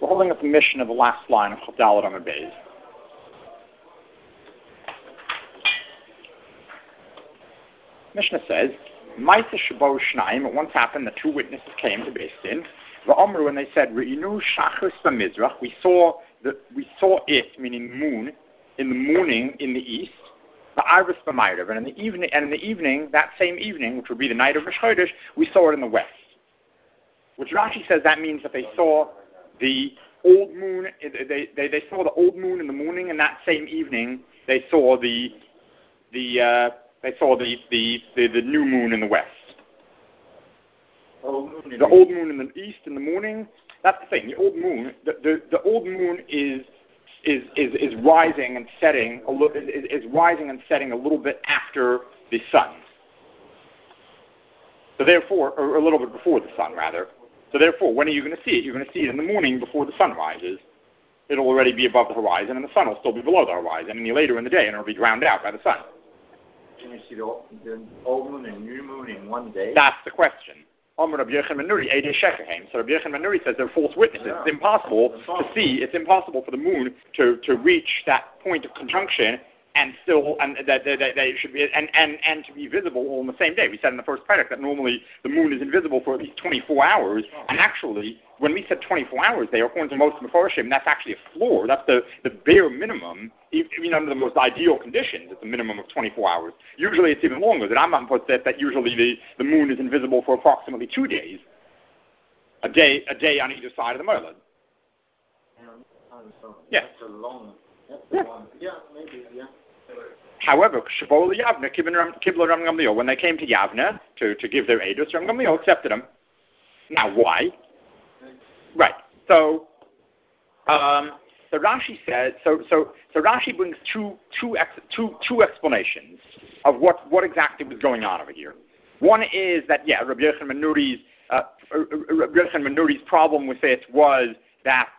We're holding up the mission of the last line of Chadalat Amud Beis. Mishnah says, Ma'aseh Shebo Shnayim, it once happened that two witnesses came to Beis Din, V'Omru, and they said, Re'inu Shachris B'Mizrach, we saw it, meaning moon, in the morning in the east, V'Arvis B'Mayrav, and in the evening, that same evening, which would be the night of Rosh Chodesh, we saw it in the west. Which Rashi says that means that they saw the old moon, they saw the old moon in the morning, and that same evening, they saw the new moon in the west. The old moon in the east in the morning. That's the thing. The old moon. The old moon is rising and setting a little bit after the sun. So therefore, or a little bit before the sun, rather. So therefore, when are you going to see it? You're going to see it in the morning before the sun rises. It'll already be above the horizon, and the sun will still be below the horizon. And later in the day, and it'll be drowned out by the sun. Can you see the old moon and new moon in one day? That's the question. So Rabbi Yochanan ben Nuri says they're false witnesses. It's impossible to see. It's impossible for the moon to reach that point of conjunction and that they should be and to be visible all in the same day. We said in the first paragraph that normally the moon is invisible for at least 24 hours, and actually, when we said 24 hours there, according to most of the Mefarshim, that's actually a floor. That's the bare minimum, even under the most ideal conditions. It's a minimum of 24 hours. Usually it's even longer. The Rambam puts it that usually the moon is invisible for approximately 2 days. A day on either side of the Merlin. Yeah. That's a long. Yeah, maybe, yeah. However, when they came to Yavne to give their edus, Ram Gamliel accepted them. Now, why? Right. So Rashi says. So Rashi brings two explanations of what exactly was going on over here. One is that Rabbi Yochanan ben Nuri's problem with it was that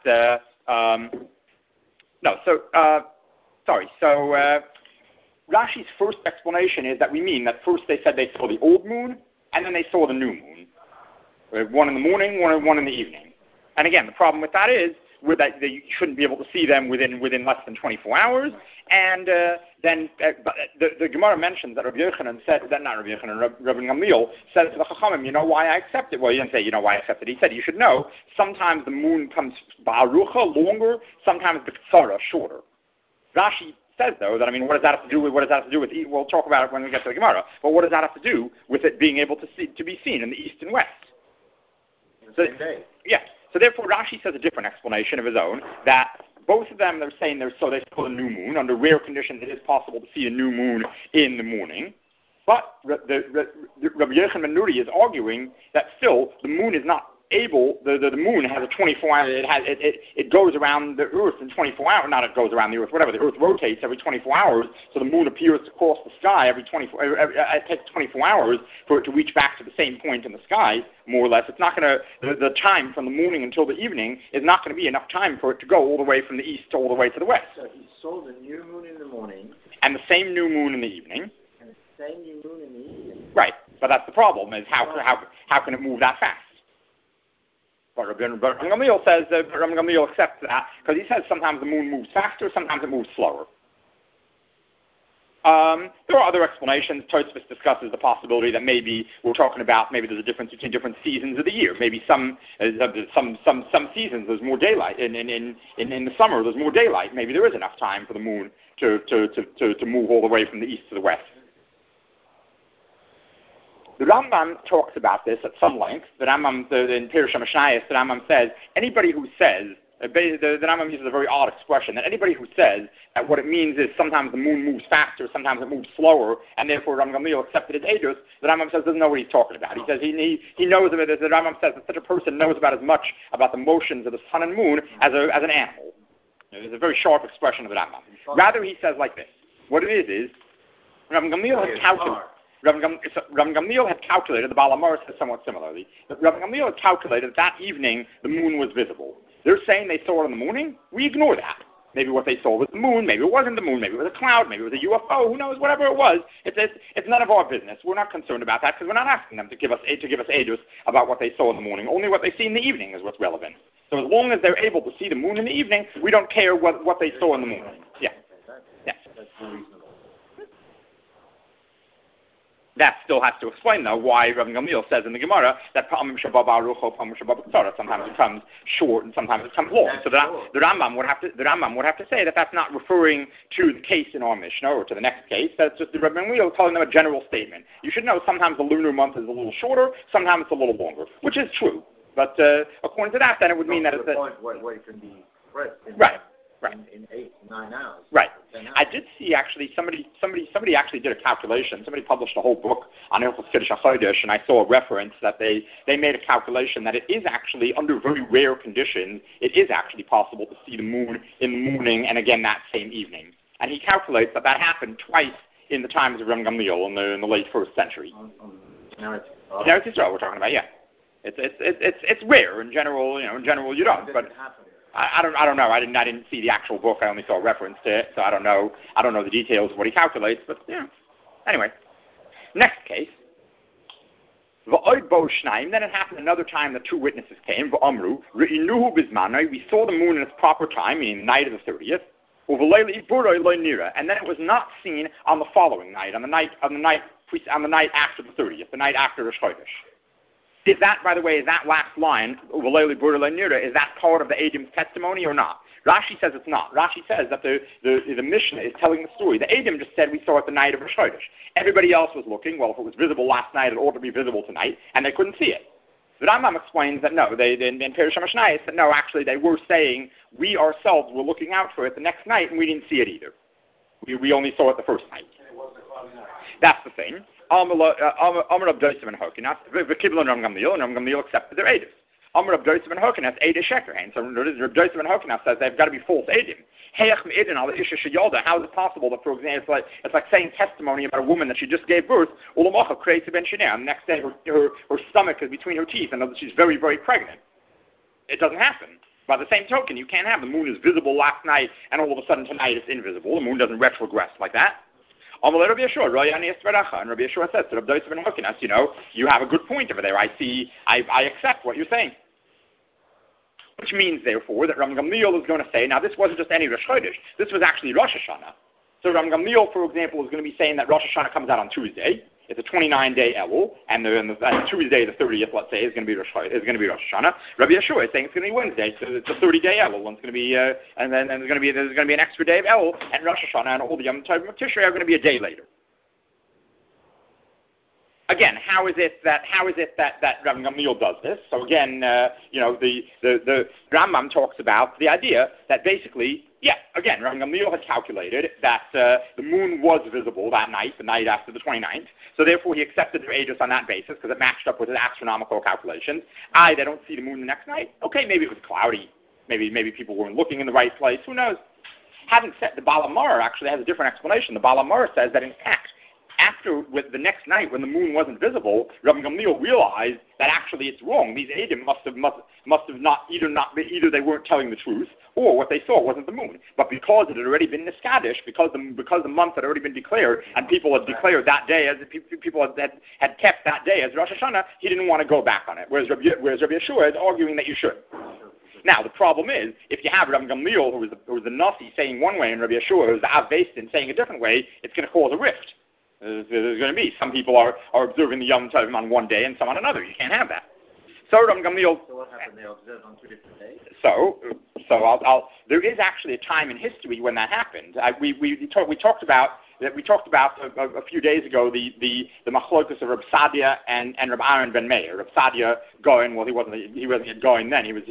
Rashi's first explanation is that we mean that first they said they saw the old moon, and then they saw the new moon. One in the morning, one in the evening. And again, the problem with that is that you shouldn't be able to see them within less than 24 hours. And then the Gemara mentions that Rabbi Yochanan said, that not Rabbi Yochanan, Rabbi Gamliel said to the Chachamim, you know why I accept it? Well, he didn't say, you know why I accept it. He said, you should know, sometimes the moon comes ba'arucha, longer, sometimes b'ktsara, shorter. Rashi says, though, that, what does that have to do with, we'll talk about it when we get to the Gemara, but what does that have to do with it being able to be seen in the east and west? So therefore Rashi says a different explanation of his own, that both of them, they're saying they saw the new moon. Under rare conditions, it is possible to see a new moon in the morning. But Rabbi Yochanan ben Nuri is arguing that still the moon is not able. The moon has a 24 hour. It goes around the Earth in 24 hours. Not it goes around the Earth. Whatever. The Earth rotates every 24 hours, so the moon appears to cross the sky every 24. It takes 24 hours for it to reach back to the same point in the sky, more or less. It's not going to. The time from the morning until the evening is not going to be enough time for it to go all the way from the east all the way to the west. So he saw the new moon in the morning, and the same new moon in the evening. And the same new moon in the evening. Right, but that's the problem: is how can it move that fast? But Rabbi Gamliel says that Rabbi Gamliel accepts that because he says sometimes the moon moves faster, sometimes it moves slower. There are other explanations. Tosfos discusses the possibility that maybe we're talking about maybe there's a difference between different seasons of the year. Maybe some seasons there's more daylight. In the summer there's more daylight. Maybe there is enough time for the moon to move all the way from the east to the west. The Rambam talks about this at some length. The Rambam, in Pirush HaMishnayos, the Rambam says, anybody who says, the Rambam uses a very odd expression, that anybody who says that what it means is sometimes the moon moves faster, sometimes it moves slower, and therefore Rabbi Gamliel accepted his edus, the Rambam says doesn't know what he's talking about. He says he knows of it, as the Rambam says, that such a person knows about as much about the motions of the sun and moon as an animal. It's a very sharp expression of the Rambam. Rather, he says like this. What it is Rabbi Gamliel has calculated. Rabbi Gamliel had calculated, the Baal HaMaor says somewhat similarly, that Rabbi Gamliel had calculated that evening the moon was visible. They're saying they saw it in the morning. We ignore that. Maybe what they saw was the moon, maybe it wasn't the moon, maybe it was a cloud, maybe it was a UFO, who knows, whatever it was. It's none of our business. We're not concerned about that because we're not asking them to give us edus about what they saw in the morning. Only what they see in the evening is what's relevant. So as long as they're able to see the moon in the evening, we don't care what they saw in the morning. Yeah. That's reasonable. That still has to explain, though, why Rabbi Gamliel says in the Gemara that Pa'amim Shabbat Aruch, Pa'amim Shabbat Tzara, sometimes it comes short and sometimes it comes long. So the Rambam would have to say that that's not referring to the case in our Mishnah or to the next case. That's just the Rabbi Gamliel telling them a general statement. You should know sometimes the lunar month is a little shorter, sometimes it's a little longer, which is true. But according to that, then it would mean that it's the point where it can be spread. Right. In 8, 9 hours. Right. 10 hours. I did see actually somebody actually did a calculation. Somebody published a whole book on Hilchos Kiddush HaChodesh, and I saw a reference that they made a calculation that it is actually, under very rare conditions, it is actually possible to see the moon in the morning and again that same evening. And he calculates that happened twice in the times of Rabbi Gamliel in the late 1st century. Eretz Yisrael we're talking about, yeah. It's rare in general. In general you don't. But I don't know. I didn't see the actual book. I only saw a reference to it, so I don't know the details of what he calculates. But anyway, next case. Then it happened another time that 2 witnesses came. We saw the moon in its proper time, meaning the night of the 30th. And then it was not seen on the following night, on the night after the 30th, the night after Rosh Chodesh. Is that, by the way, is that last line, is that part of the Edim's testimony or not? Rashi says it's not. Rashi says that the Mishnah is telling the story. The Edim just said we saw it the night of Rosh Chodesh. Everybody else was looking. Well, if it was visible last night, it ought to be visible tonight, and they couldn't see it. The Rambam explains that no, in Perush HaMashnayos, that no, actually they were saying we ourselves were looking out for it the next night, and we didn't see it either. We only saw it the first night. That's the thing. Amr Abdosim and Hokinas, V'Kibla and Ram Gamliel accepted their Edis. Amr Abdosim and Hokinas, Edis Shekerhain. So Abdosim and Hokinas says they've got to be false Edim. Heyach Me'idin al Isha Sheyolda. How is it possible that, for example, it's like saying testimony about a woman that she just gave birth, Ulamacha creates a ben Shineh, and the next day her stomach is between her teeth, and she's very, very pregnant. It doesn't happen. By the same token, you can't have the moon is visible last night, and all of a sudden tonight it's invisible. The moon doesn't retrogress like that. And Rabbi Yeshua says to Rabbi Yosef ben Hokinas, you have a good point over there. I accept what you're saying. Which means, therefore, that Ram Gamliel is going to say, now this wasn't just any Rosh Chodesh, this was actually Rosh Hashanah. So Ram Gamliel, for example, is going to be saying that Rosh Hashanah comes out on Tuesday. It's a 29-day Elul, and Tuesday, the 30th, let's say, is going to be Rosh Hashanah. Rabbi Yeshua is saying it's going to be Wednesday, so it's a 30-day Elul, and it's going to be, and then there's going to be an extra day of Elul, and Rosh Hashanah and all the Yom Tov of Tishrei are going to be a day later. Again, how is it that Rabbi Gamliel does this? So again, the Rambam talks about the idea that basically, again, Rabbi Gamliel had calculated that the moon was visible that night, the night after the 29th. So therefore, he accepted their aegis on that basis because it matched up with his astronomical calculations. They don't see the moon the next night. Okay, maybe it was cloudy. Maybe people weren't looking in the right place. Who knows? Having said, the Baal HaMaor actually has a different explanation. The Baal HaMaor says that in fact, with the next night when the moon wasn't visible, Rabbi Gamliel realized that actually it's wrong. These Edim must have either they weren't telling the truth or what they saw wasn't the moon. But because it had already been Niskadish, because the month had already been declared and people had declared that day as people had kept that day as Rosh Hashanah, he didn't want to go back on it. Whereas Rabbi Yeshua is arguing that you should. Now, the problem is, if you have Rabbi Gamliel, who was the Nasi, saying one way, and Rabbi Yeshua, who's the Av Beis Din, saying a different way, it's going to cause a rift. There's going to be some people are observing the Yom Tov on one day and some on another. You can't have that. So Rabbi Gamliel. So what happened? They observed on 2 different days. So there is actually a time in history when that happened. We talked about a few days ago the machlokus of Reb Sadia and Reb Aaron ben Meir. Reb Sadia Goin, well, he wasn't Goin then. He was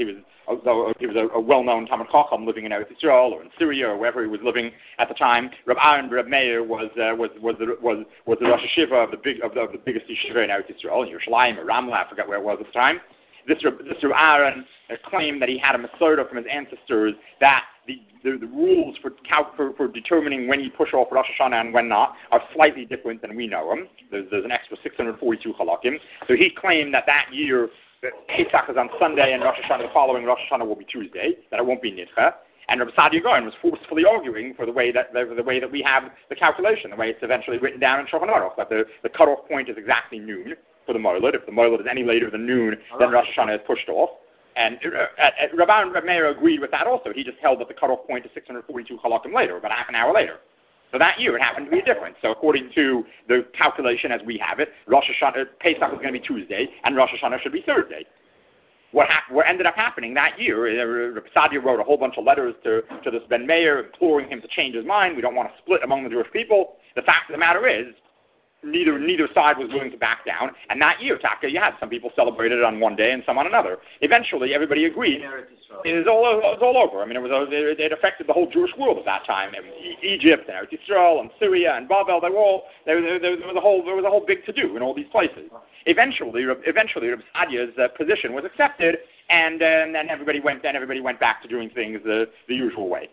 a well-known Talmid Chacham living in Eretz Yisrael or in Syria or wherever he was living at the time. Reb Aaron ben Meir was the Rosh Hashiva of the biggest yeshiva in Eretz Yisrael, in Yerushalayim or Ramla, I forget where it was at the time. This Reb Aaron claimed that he had a Masorah from his ancestors that the rules for determining when you push off Rosh Hashanah and when not are slightly different than we know them. There's an extra 642 halakim. So he claimed that year Pesach is on Sunday and Rosh Hashanah, the following Rosh Hashanah will be Tuesday, that it won't be Nidcha. And Rabbi Sadia Goin was forcefully arguing for the way that we have the calculation, the way it's eventually written down in Shulchan Aruch, that the cutoff point is exactly noon for the Moiled. If the Moiled is any later than noon, then Rosh Hashanah is pushed off. And Rabban Reb Meir agreed with that also. He just held that the cutoff point is 642 halakim later, about half an hour later. So that year it happened to be different. So according to the calculation as we have it, Rosh Hashanah, Pesach was going to be Tuesday, and Rosh Hashanah should be Thursday. What ended up happening that year, Reb Sadia wrote a whole bunch of letters to this Ben Meir, imploring him to change his mind. We don't want to split among the Jewish people. The fact of the matter is, neither side was willing to back down. And that year, Taka, you had some people celebrated it on one day and some on another. Eventually, everybody agreed. It was all over. I mean, it affected the whole Jewish world at that time. Egypt and Eretz Yisrael and Syria and Babel, there was a whole big to-do in all these places. Eventually, Reb Sadia's position was accepted, and then everybody went back to doing things the usual way.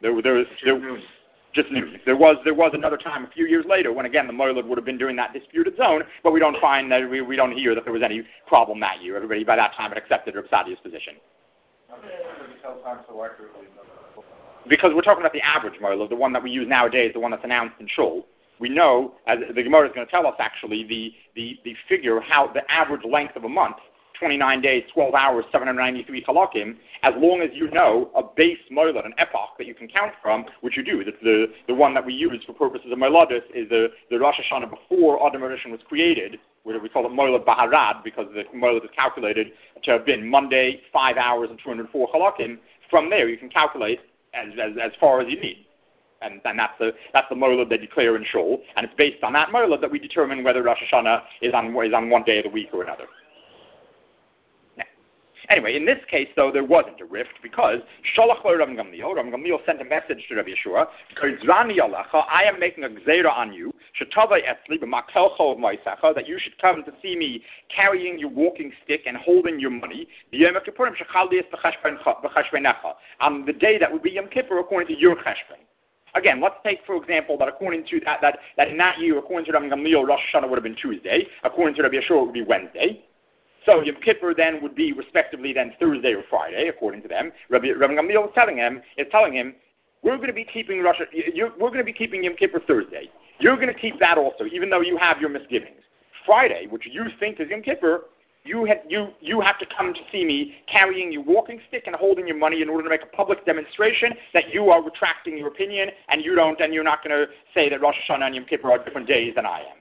Just news. There was another time a few years later when again the Moilad would have been doing that disputed zone, but we don't find that we don't hear that there was any problem that year. Everybody by that time had accepted Reb Sadia's position. Because we're talking about the average Moilad, the one that we use nowadays, the one that's announced in Shul. We know, as the Gemara is going to tell us actually, the figure, how the average length of a month, 29 days, 12 hours, 793 halakim, as long as you know a base moilad, an epoch that you can count from, which you do. The one that we use for purposes of moiladis is the Rosh Hashanah before Adam HaRishon was created, where we call it moilad baharad, because the moilad is calculated to have been Monday, 5 hours and 204 halakim. From there, you can calculate as far as you need. And that's the moilad they declare in Shul, and it's based on that moilad that we determine whether Rosh Hashanah is on one day of the week or another. Anyway, in this case, though, there wasn't a rift because Shalach lo Rav Gamliel sent a message to Rav Yeshua, I am making a gzeira on you, that you should come to see me carrying your walking stick and holding your money, on the day that would be Yom Kippur according to your cheshbon. Again, let's take, for example, that according to that in that year, according to Rav Gamliel, Rosh Hashanah would have been Tuesday, according to Rav Yeshua, it would be Wednesday. So Yom Kippur then would be respectively then Thursday or Friday, according to them. Rabbi Gamliel is telling him, we're going to be keeping Yom Kippur Thursday. You're going to keep that also, even though you have your misgivings. Friday, which you think is Yom Kippur, you have to come to see me carrying your walking stick and holding your money in order to make a public demonstration that you are retracting your opinion and you're not going to say that Rosh Hashanah and Yom Kippur are different days than I am.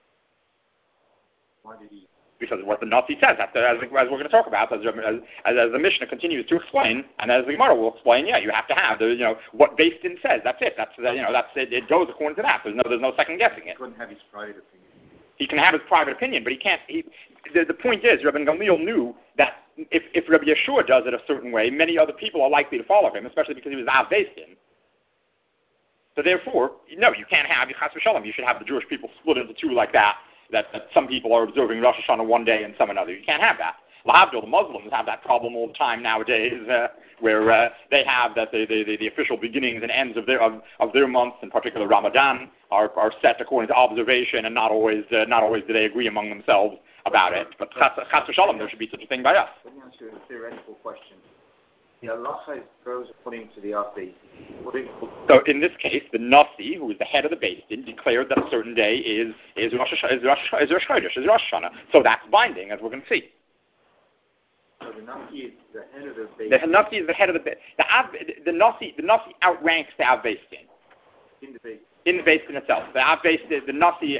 Why did he? Because of what the Nazi says, as we're going to talk about, as the Mishnah continues to explain, and as the Gemara will explain, you have to have what Beis Din says. That's it. That's it. It goes according to that. There's no second guessing it. He couldn't have his private opinion. He can have his private opinion, but he can't. The point is, Rabbi Gamliel knew that if Rabbi Yeshua does it a certain way, many other people are likely to follow him, especially because he was Av Beis Din. So therefore, no, you can't have Chas v'Shalom. You should have the Jewish people split into two like that. That some people are observing Rosh Hashanah one day and some another. You can't have that. Lahavdil, the Muslims have that problem all the time nowadays, where they have that the official beginnings and ends of their months, in particular Ramadan, are set according to observation, and not always do they agree among themselves about it. But Chas v'Shalom, there should be such a thing by us. Let me ask you a theoretical question. The halacha goes according to the update. So in this case, the Nasi, who is the head of the Beis Din, declared that a certain day is Rosh Hashanah. So that's binding, as we're going to see. So the Nasi is the head of the Beis Din. The Nasi is the head of the Nasi outranks the Av Beis Din. In the Beis Din itself, the Av Beis Din, the Nasi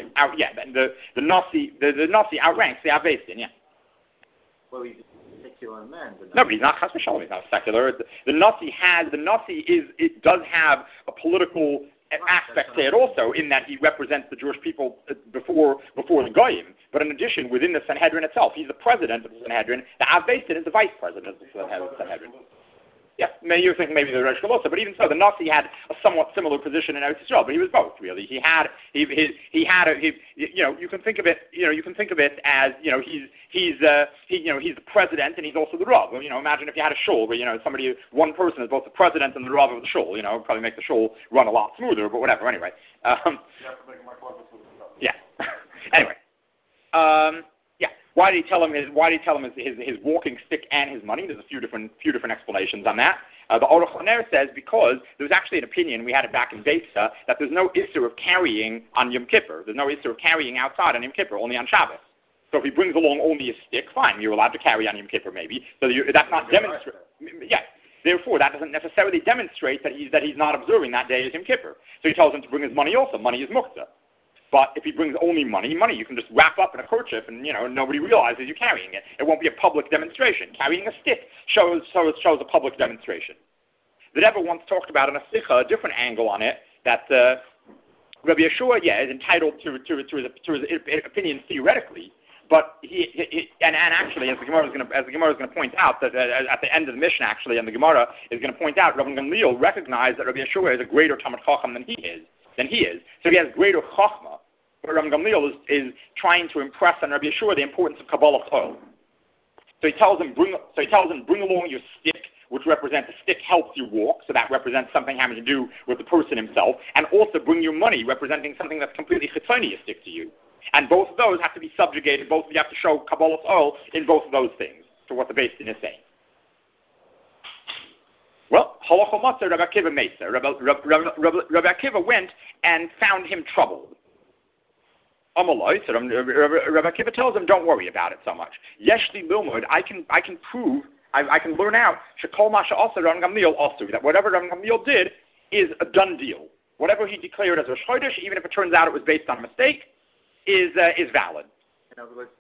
outranks the Av Beis Din. Yeah. Well, he's secular man. No, but he's not Chas v'Shalom. He's not secular. The Nasi does have a political aspect to it also, in that he represents the Jewish people before the Goyim. But in addition, within the Sanhedrin itself, he's the president of the Sanhedrin. The Av Beis Din is the vice president of the Sanhedrin. Yeah, you think maybe the Rosh Hashanah, but even so, the Nasi had a somewhat similar position in Eretz Yisrael, but he was both really. You can think of it as he's the president and he's also the Rav. Imagine if you had a shul where one person is both the president and the Rav of the shul. Probably make the shul run a lot smoother, but whatever. Anyway. Yeah. Anyway. Yeah. Why did he tell him his walking stick and his money? There's a few different explanations on that. The Aruch LaNer says because there's actually an opinion, we had it back in Beitza, that there's no issur of carrying on Yom Kippur. There's no issur of carrying outside on Yom Kippur, only on Shabbos. So if he brings along only a stick, fine, you're allowed to carry on Yom Kippur maybe. So that's not demonstrate. Yeah. Therefore, that doesn't necessarily demonstrate that he's not observing that day as Yom Kippur. So he tells him to bring his money also. Money is muktzah. But if he brings only money you can just wrap up in a kerchief and, nobody realizes you're carrying it. It won't be a public demonstration. Carrying a stick shows a public demonstration. The Rebbe once talked about in a sikha, a different angle on it, that Rabbi Yeshua, is entitled to his opinion theoretically, but actually, as the Gemara is going to point out, that at the end of the Mishnah, actually, and the Gemara is going to point out, Rabbi Gamliel recognized that Rabbi Yeshua is a greater Talmid Chacham than he is. So he has greater Chachma. But Rabbi Gamliel is trying to impress on Rabbi Yeshua the importance of Kabbalah Chol. So he tells him, bring along your stick, which represents a stick helps you walk, so that represents something having to do with the person himself, and also bring your money, representing something that's completely chitzoniistic to you. And both of those have to be subjugated, you have to show Kabbalah oil in both of those things, to what the Beis Din is saying. Well, Halacha Matzah, Rabbi Akiva Mesa. Rabbi Akiva went and found him troubled. Amalai, so Rabbi Akiva tells him, don't worry about it so much. Yeshli Lilmud, I can prove, I can learn out, Shekol Masha Asa Rabbi Gamliel also, that whatever Rabbi Gamliel did is a done deal. Whatever he declared as Rosh Chodesh, even if it turns out it was based on a mistake, is valid. In other words,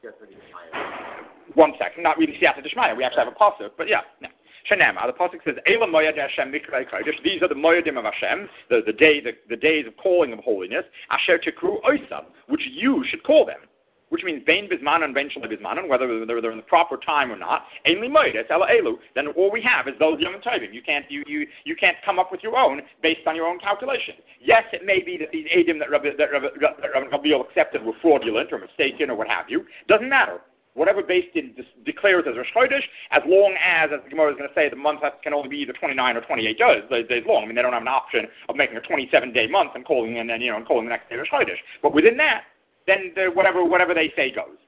one second, not really Siyata Dishmaya. We actually have a pasuk, but yeah. No. Shenema, the pasuk says, Eila Moyad Hashem Mikrei Kodesh. These are the Moyadim of Hashem, the days of calling of holiness. Asher Tikru Oisam, which you should call them. Which means Bein Bismanan, Bein Shalei Bismanan, whether they're in the proper time or not. Ainli Moyad, Ela Elu. Then all we have is those Yom Tovim. You can't come up with your own based on your own calculation. Yes, it may be that these Eidim that Rabbi Gamliel accepted were fraudulent or mistaken or what have you. Doesn't matter. Whatever Beis Din declares as Rosh Chodesh, as long as the Gemara is going to say, the month can only be either 29 or 28 days long. I mean, they don't have an option of making a 27-day month and calling the next day Rosh Chodesh. But within that, then whatever they say goes.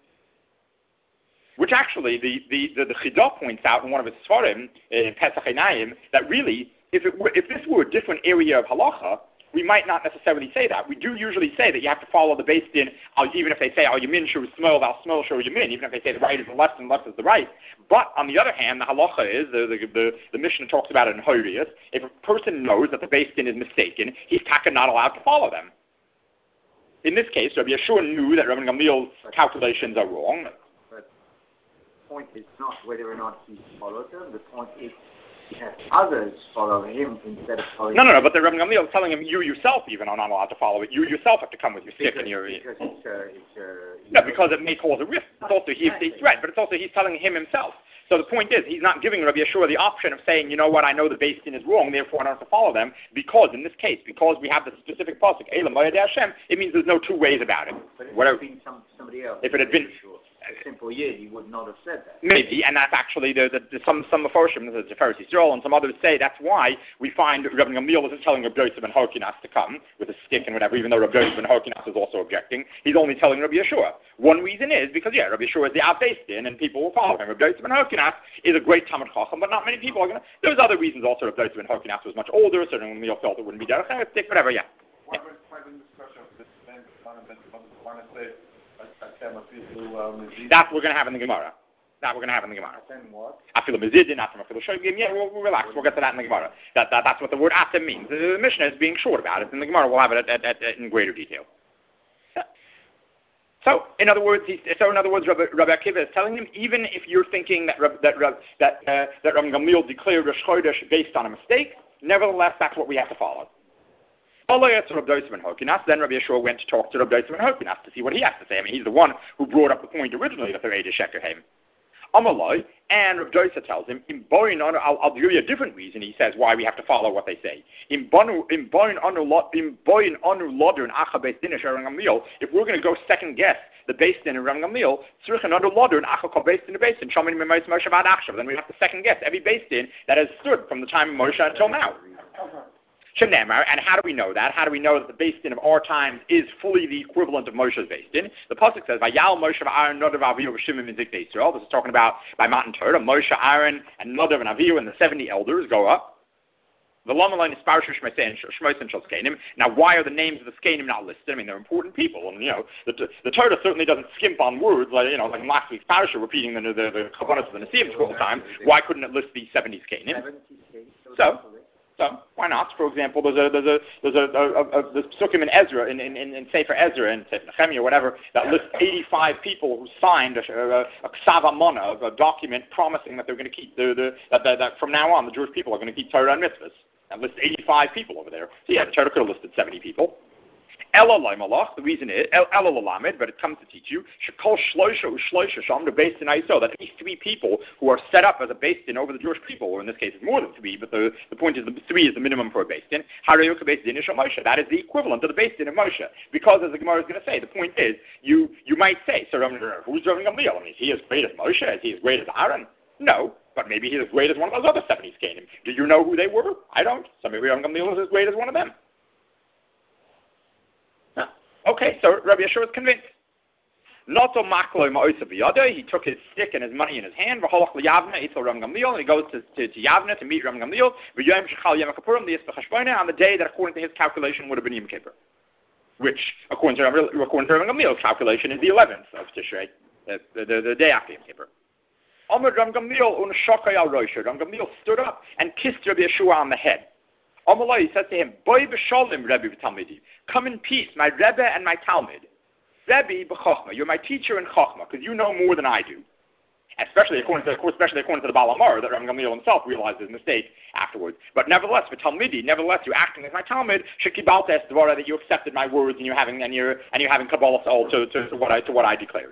Which actually, the Chidah points out in one of his Svarim, in Pesach Einayim, that really, if this were a different area of halacha, we might not necessarily say that. We do usually say that you have to follow the Beis Din, even if they say, al yamin shu smol, al smol shu yamin, even if they say the right is the left and the left is the right. But on the other hand, the halacha is, the Mishnah talks about it in Horiyos, if a person knows that the Beis Din is mistaken, he's not allowed to follow them. In this case, Rabbi Yeshua knew that Rabbi Gamliel's calculations are wrong. But the point is not whether or not he followed them. The point is he has others follow him instead of following him. No, but the Rabbi Gamliel is telling him, you yourself even are not allowed to follow it. You yourself have to come with your stick and your... Because because it may cause a risk. It's also he's threat, but it's also he's telling him himself. So the point is, he's not giving Rabbi Yeshua the option of saying, you know what, I know the Beis Din is wrong, therefore I don't have to follow them, because in this case, because we have the specific pasuk, Eila Moyad Hashem, it means there's no two ways about it. But if it had been somebody else, if it had been a simple Yid, he would not have said that. Maybe, and that's actually some Mefarshim, the Pharisee Yisrael, and some others say that's why we find Rabbi Gamliel isn't telling Rabbi Yosef ben Hokinas to come with a stick and whatever, even though Rabbi Yosef ben Hokinas is also objecting. He's only telling Rabbi Yeshua. One reason is because, Rabbi Yeshua is the Av Beis Din, and people will follow him. Rabbi Yosef ben Hokinas is a great Talmid Chacham, but not many people are going to. There's other reasons also. Rabbi Yosef ben Hokinas was much older, so Rabbi Gamliel felt it wouldn't be derech eretz stick, whatever, yeah. Why the discussion of this name, that we're going to have in the Gemara. Then what? Afilu mezidin, afilu shogim. Yeah, we'll relax. We'll get to that in the Gemara. That's what the word atem means. The Mishnah is being short about it, and the Gemara will have it in greater detail. So, in other words, Rabbi Akiva is telling him, even if you're thinking that Rabbi Gamliel declared Rosh Chodesh based on a mistake, nevertheless, that's what we have to follow. Then Rabbi Yeshua went to talk to Rabbi Yosef ben Hokinas to see what he has to say. I mean, he's the one who brought up the point originally that they're Eidei Sheker Heim. Amalai, and Rabbi Yosef tells him, I'll give you a different reason, he says, why we have to follow what they say. If we're going to go second guess the Beis Din of Rabbi Gamliel, then we have to second guess every Beis Din that has stood from the time of Moshe until now. And how do we know that? How do we know that the Beis Din of our times is fully the equivalent of Moshe's Beis Din? The pasuk says, "Vayal Moshe v'Aaron Nadav Avihu v'Shimon Miziknei Yisrael." This is talking about by Matan Torah. Moshe, Aaron, and Nadav and Avihu and the 70 elders go up. The Lamaline is Parsha Shmois and Skenim. Now, why are the names of the Skenim not listed? I mean, they're important people, and the Torah certainly doesn't skimp on words like like in last week's Parsha, repeating the Kavanah of the Nesiim 12 times. Why couldn't it list these 70 Skenim? So why not? For example, there's psukim in Ezra, in Sefer Ezra, and Sefer Nehemiah, or whatever, that lists 85 people who signed a ksav amana, a document promising that they're going to keep that from now on the Jewish people are going to keep Torah and mitzvahs. That lists 85 people over there. So yeah, the Torah could have listed 70 people. The reason is but it comes to teach you Shekol Shloisha Ushloisha Sham, the Beis Din Yisrael, that at least 3 people who are set up as a Beis Din over the Jewish people, or in this case it's more than 3, but the point is 3 is the minimum for a Beis Din. Harayuk Beis Din Ishal Moshe. That is the equivalent of the Beis Din of Moshe. Because as the Gemara is going to say, the point is you might say, so who's Rav Gamliel? I mean, is he as great as Moshe? Is he as great as Aaron? No. But maybe he's as great as one of those other 70 Skenim. Do you know who they were? I don't. So maybe Rav Gamliel is as great as one of them. Okay, so Rabbi Yeshua is convinced. He took his stick and his money in his hand. And he goes to Yavne to meet Ram Gamliel on the day that, according to his calculation, would have been Yom Kippur, which, according to Ram Gamliel's calculation, is the 11th of Tishrei, the day after Yom Kippur. Ram Gamliel stood up and kissed Rabbi Yeshua on the head. He says to him, Boy b'sholim, Rebbe v'talmidi. Come in peace, my Rebbe and my Talmud. Rebbe b'chochma, you're my teacher in chochma, because you know more than I do. Especially according to the Baal Amar, that Ram Gamliel himself realized his mistake afterwards. But nevertheless, v'talmidi, you're acting as my Talmud. Shekibalta es dvara, that you accepted my words and you're having Kabbalah all to what I declared.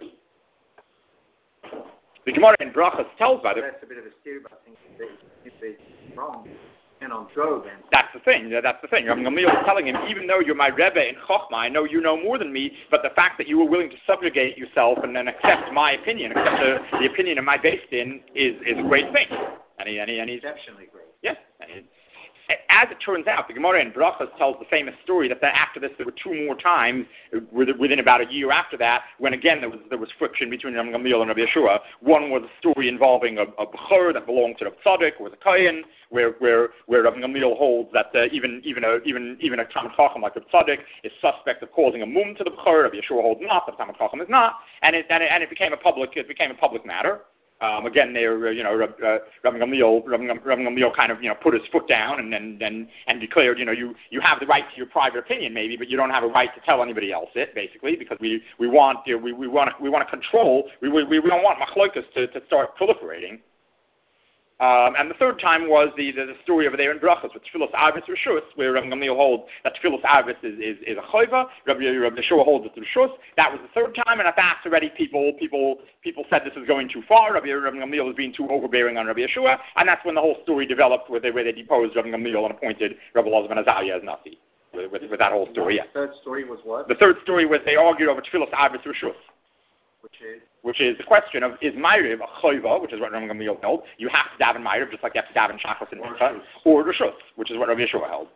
The Gemara in Brachas tells by the. That's a bit of a stereotype. I think if they're wrong. And on Job, then. That's the thing. Ram Gamliel is telling him, even though you're my Rebbe in Chochmah, I know you know more than me, but the fact that you were willing to subjugate yourself and then accept my opinion, accept the opinion of my Beis Din is a great thing. And he's exceptionally great. Yes. As it turns out, the Gemara in Brachas tells the famous story that after this there were 2 more times within about a year after that when again there was friction between Ram Gamliel and Rabbi Yeshua. One was a story involving a bechor that belonged to the tzaddik, was a kohen, where Rabbi Gamliel holds that even a Talmid Chacham like the tzaddik is suspect of causing a mum to the bechor. Rabbi Yeshua holds not, but the Talmid Chacham is not, and it became a public matter. Again, Rav Gamliel kind of put his foot down and declared you have the right to your private opinion maybe, but you don't have a right to tell anybody else it, basically, because we want to control, we don't want machlokas to start proliferating. And the third time was the story over there in Brachas with Tfilos Arvis Rishus, where Rabbi Gamliel holds that Tfilos Arvis is a chayva. Rabbi Yeshua holds it's Rishus. That was the third time, and at that already people said this is going too far. Rabbi Gamliel was being too overbearing on Rabbi Yeshua, and that's when the whole story developed where they deposed Rabbi Gamliel and appointed Rabbi Elazar ben Azariah as Nasi. With that whole story, yes. The third story was what? The third story was they argued over Tfilos Arvis Rishus. Which is the question of, is Ma'ariv a chayva, which is what Rabbi Gamliel held, you have to daven Ma'ariv just like you have to daven Shachos and Mincha, or Rishus, which is what Rabbi Yeshua held.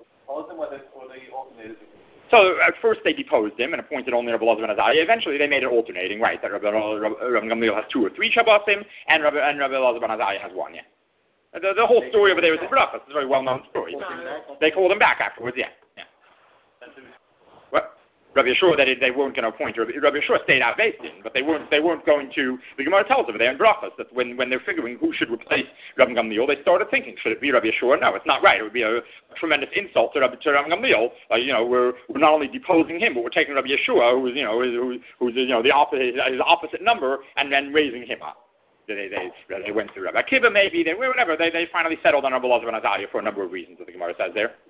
So at first they deposed him and appointed only Rabbi Elazar ben Azariah. Eventually they made it alternating, right, that Rabbi Gamliel has 2 or 3 Shabbosim, and Rabbi Elazar ben Azariah has 1, yeah. The whole story over there is in Brachas. It's a very well-known story. They called him back afterwards, yeah. What? Rabbi Yeshua, that they weren't going to appoint Rabbi Yeshua stayed out Beis Din, but they weren't going to. The Gemara tells over there in Brachas that when they're figuring who should replace Rabbi Gamliel, they started thinking, should it be Rabbi Yeshua? No, it's not right. It would be a tremendous insult to Rabbi Gamliel. We're not only deposing him, but we're taking Rabbi Yeshua, who's the opposite number, and then raising him up. They went through Rabbi Akiva, maybe whatever. They finally settled on Rabbi Elazar ben Azariah for a number of reasons that the Gemara says there.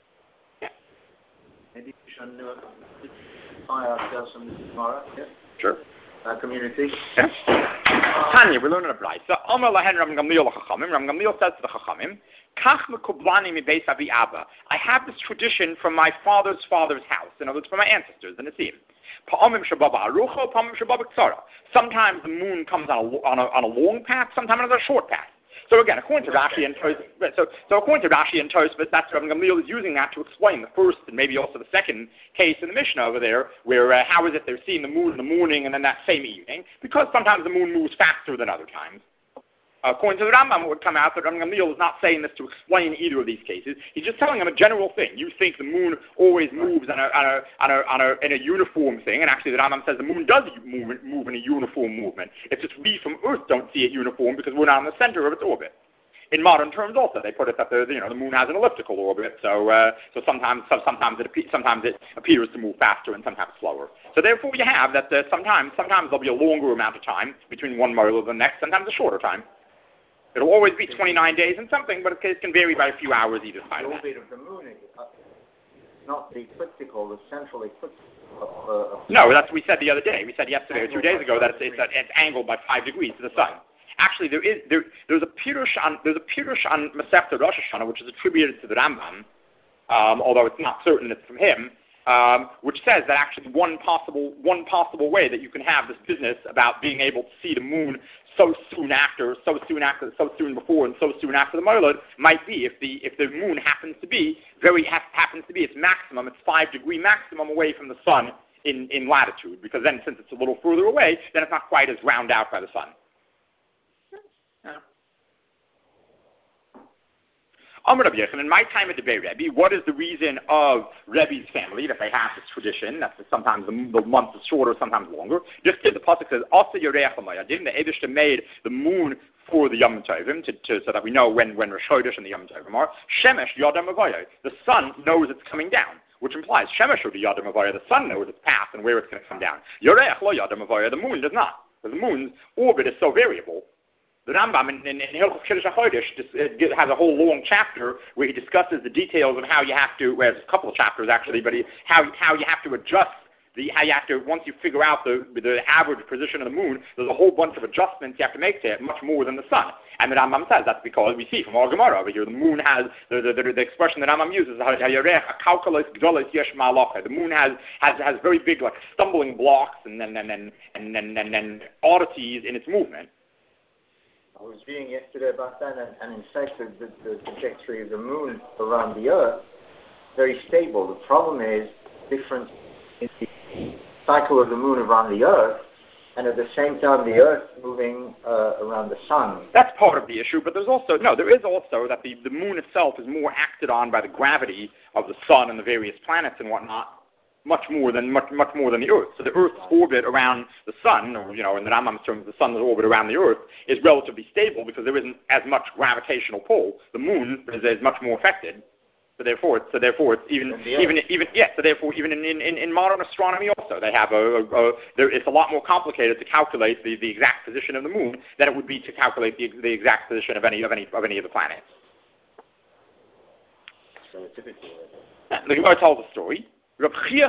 Maybe we should find ourselves in tomorrow. Yeah? Sure. Our community. Yeah. Tanya, we're learning a bride. So, Amar lahen Ram Gamliel l'chachamim. Ram Gamliel says to the chachamim, Kach mekublani mi beis avi abba. I have this tradition from my father's house. In other words, from my ancestors, the Nesiim. Pa'amim shababa arucha, pa'amim shababa ktsara. Sometimes the moon comes on a long path, sometimes on a short path. So again, according to Rashi and Tosfos, that's Rabbi Gamliel is using that to explain the first and maybe also the second case in the Mishnah over there, where how is it they're seeing the moon in the morning and then that same evening? Because sometimes the moon moves faster than other times. According to the Rambam, it would come out that Rabbi Gamliel is not saying this to explain either of these cases. He's just telling them a general thing. You think the moon always moves in a uniform thing, and actually the Rambam says the moon does move in a uniform movement. It's just we from Earth don't see it uniform because we're not in the center of its orbit. In modern terms, also they put it that the moon has an elliptical orbit, so sometimes it appears to move faster and sometimes slower. So therefore, you have that sometimes there'll be a longer amount of time between one moil and the next, sometimes a shorter time. It'll always be 29 days and something, but it can vary by a few hours either side. The orbit of the moon is not the ecliptical, the central ecliptical. No, that's what we said the other day. We said yesterday or 2 days ago that it's angled by 5 degrees to the sun. Actually, there's a pirush on Masechta Rosh Hashanah, which is attributed to the Rambam, although it's not certain it's from him, which says that actually one possible way that you can have this business about being able to see the moon so soon before, and so soon after the Moilad might be if the moon happens to be its maximum, its 5-degree maximum away from the sun in latitude, because then since it's a little further away, then it's not quite as round out by the sun. Amar Rabbi Yochanan, in my time at the Bei Rebbe, what is the reason of Rebbe's family that they have this tradition that sometimes the month is shorter, sometimes longer? Just the pasuk says, "Asa Yoreach L'Moyadim." The Eibishter made the moon for the Yom Tovim so that we know when Rosh Chodesh and the Yom Tovim are. Shemesh Yadam Avoya. The sun knows it's coming down, which implies Shemesh or the Yadam Avoya. The sun knows its path and where it's going to come down. Yoreach Lo Yadam Avoya. The moon does not, because the moon's orbit is so variable. The Rambam in Hilchos Kiddush HaChodesh has a whole long chapter where he discusses the details of how you have to, well, there's a couple of chapters actually, but how you have to adjust once you figure out the average position of the moon, there's a whole bunch of adjustments you have to make to it, much more than the sun. And the Rambam says that's because we see from our Gemara over here, the moon has, the expression that Rambam uses, the moon has very big, like, stumbling blocks and oddities in its movement. I was reading yesterday about that, and in fact, the trajectory of the moon around the Earth very stable. The problem is difference in the cycle of the moon around the Earth, and at the same time the Earth moving around the sun. That's part of the issue, but there is also that the moon itself is more acted on by the gravity of the sun and the various planets and whatnot, much more than the Earth. So the Earth's orbit around the sun, or in the Rambam's terms, the sun's orbit around the Earth is relatively stable because there isn't as much gravitational pull. The moon is much more affected. So therefore, it's even in modern astronomy also they have it's a lot more complicated to calculate the exact position of the moon than it would be to calculate the exact position of any of the planets. So typically, the Gemara tells a story. Reb Chia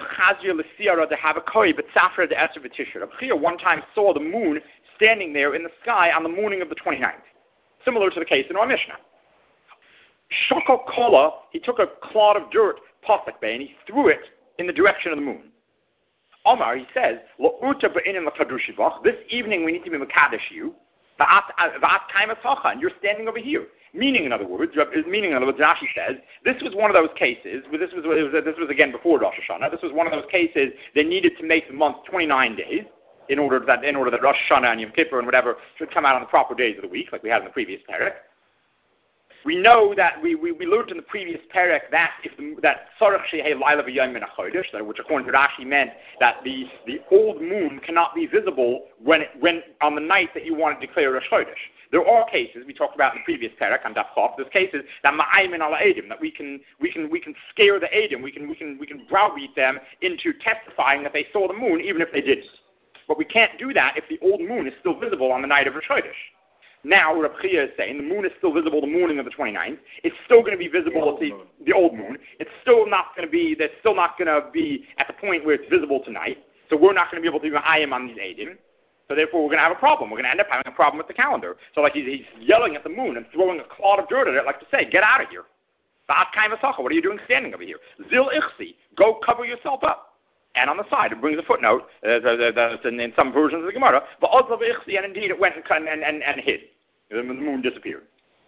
one time saw the moon standing there in the sky on the morning of the 29th, similar to the case in our Mishnah. Shoko Kola, he took a clod of dirt, pasuk bay, and he threw it in the direction of the moon. Omar, he says, this evening we need to be Mekadesh you, and you're standing over here. Meaning, in other words, Rashi says, this was one of those cases, this was again before Rosh Hashanah, this was one of those cases they needed to make the month 29 days in order that Rosh Hashanah and Yom Kippur and whatever should come out on the proper days of the week, like we had in the previous parak. We know that we learned in the previous parak that Tzarech Shehei Laila V'Yom Min HaChodesh, which according to Rashi meant that the old moon cannot be visible when on the night that you want to declare Rosh Chodesh. There are cases we talked about in the previous parak on Daf Chof. There's cases that Ma'aymin Ala Eidim, that we can scare the Eidim, we can browbeat them into testifying that they saw the moon even if they didn't. But we can't do that if the old moon is still visible on the night of Rosh Chodesh. Now, Reb Chia is saying the moon is still visible the morning of the 29th. It's still going to be visible the old moon. It's still not going to be at the point where it's visible tonight. So we're not going to be able to do ayim on these Eidim. So therefore, we're going to have a problem. We're going to end up having a problem with the calendar. So like he's yelling at the moon and throwing a clod of dirt at it, like to say, get out of here. What are you doing standing over here? Zil ichsi, go cover yourself up. And on the side, it brings a footnote, in some versions of the Gemara, and indeed it went and hid. The moon disappeared.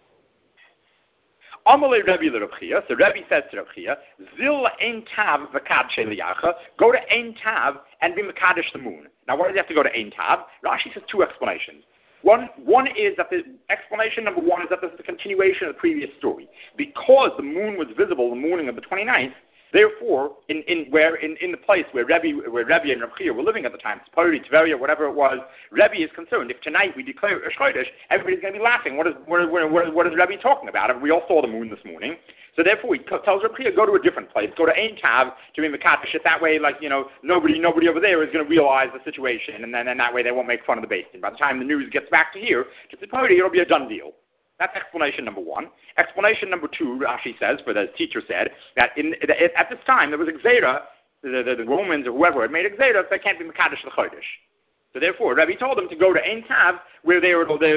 Amalei Rebbe l'Reb. So Rebbe says to Reb Chia, Zil ein tav v'kadshei liyacha, go to ein tav and be mekadesh the moon. Now why does he have to go to ein tav? Rashi says two explanations. One is that the explanation number one is that this is a continuation of the previous story. Because the moon was visible the morning of the 29th, therefore, in the place where Rebbe and Reb Chia were living at the time, Tzipori, Tveria, whatever it was, Rebbe is concerned. If tonight we declare a Chodesh, everybody's going to be laughing. What is Rebbe talking about? And we all saw the moon this morning. So therefore, he tells Reb Chia, go to a different place, go to Ein Tav to be Mekadosh. That way, nobody over there is going to realize the situation, and then that way they won't make fun of the Beis Din. By the time the news gets back to here, to Tzipori, it'll be a done deal. That's explanation number one. Explanation number two, Rashi says, for the teacher said, that at this time there was a Gzeira, the Romans or whoever had made a Gzeira, so they can't be Mekadosh the Chodesh. So therefore, Rebbe told them to go to Ein Tav, where it'll be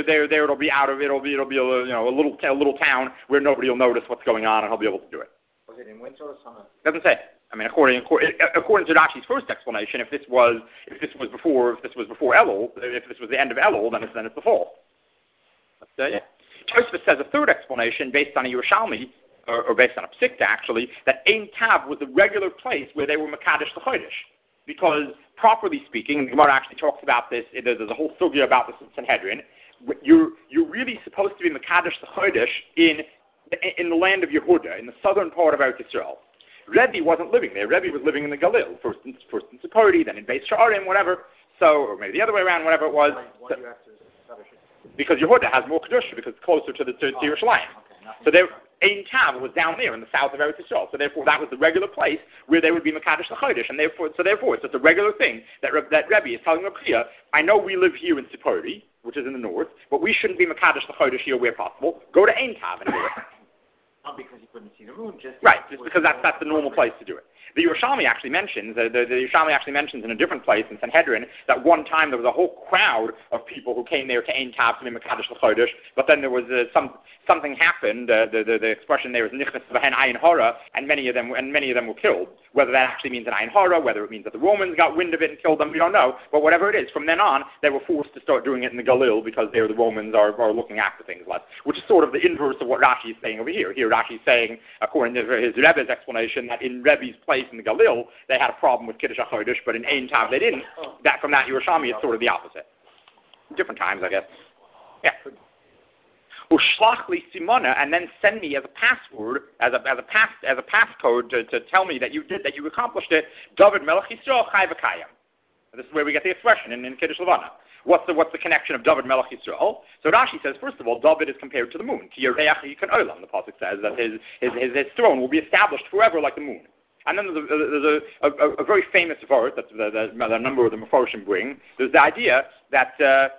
a little town where nobody will notice what's going on, and he'll be able to do it. Was it in winter or summer? Doesn't say. I mean, according to Rashi's first explanation, if this was before Elul, if this was the end of Elul, then it's the fall. But, yeah. Tosfos says a third explanation based on a Yerushalmi, or based on a Psikta actually, that Ein Tav was the regular place where they were Mekadosh the Chodesh. Because, properly speaking, the Gemara actually talks about this, there's a whole sugya about this in Sanhedrin, you're really supposed to be Mekadosh the Chodesh in the land of Yehuda, in the southern part of Eretz Yisrael. Rebbe wasn't living there. Rebbe was living in the Galil, first in Tzipori, then in Beis Sha'arim, whatever. So, or maybe the other way around, whatever it was. Why do you have to establish it? Because Yehuda has more Kedusha, because it's closer to Yerushalayim. Okay, so Ein Tav was down there in the south of Eretz Yisrael. So therefore, that was the regular place where they would be Mekadosh the Chodesh. And therefore, it's just a regular thing that Rebbe is telling Reb Chia, I know we live here in Tzipori, which is in the north, but we shouldn't be Mekadosh the Chodesh here where possible. Go to Ein Tav and do it. Not because he couldn't see the moon, just because that's the normal place to do it. The Yerushalmi actually mentions, the Yerushalmi actually mentions in a different place in Sanhedrin that one time there was a whole crowd of people who came there to Ein Tav to be Mekadosh l'Chodesh, but then there was something happened. The expression there is Nichnas v'hen Ayin Hara, and many of them were killed. Whether that actually means an Ayin Hara, whether it means that the Romans got wind of it and killed them, we don't know. But whatever it is, from then on, they were forced to start doing it in the Galil because there the Romans are looking after things less, which is sort of the inverse of what Rashi is saying over here. Here Rashi is saying, according to his Rebbe's explanation, that in Rebbe's place in the Galil, they had a problem with Kiddush HaChodesh, but in Ein Tav they didn't. From that Yerushalmi, it's sort of the opposite. Different times, I guess. Yeah. Ushlach li simona, and then send me as a password, as a passcode to tell me that you accomplished it. David Melech Yisrael Chai V'Kayim. This is where we get the expression in Kiddush Levana. What's the connection of David Melech Yisrael? So Rashi says, first of all, David is compared to the moon. Ki Yereach Yikan Olam. The pasuk says that his throne will be established forever like the moon. And then there's a very famous verse that the number of the Mefarshim bring. There's the idea that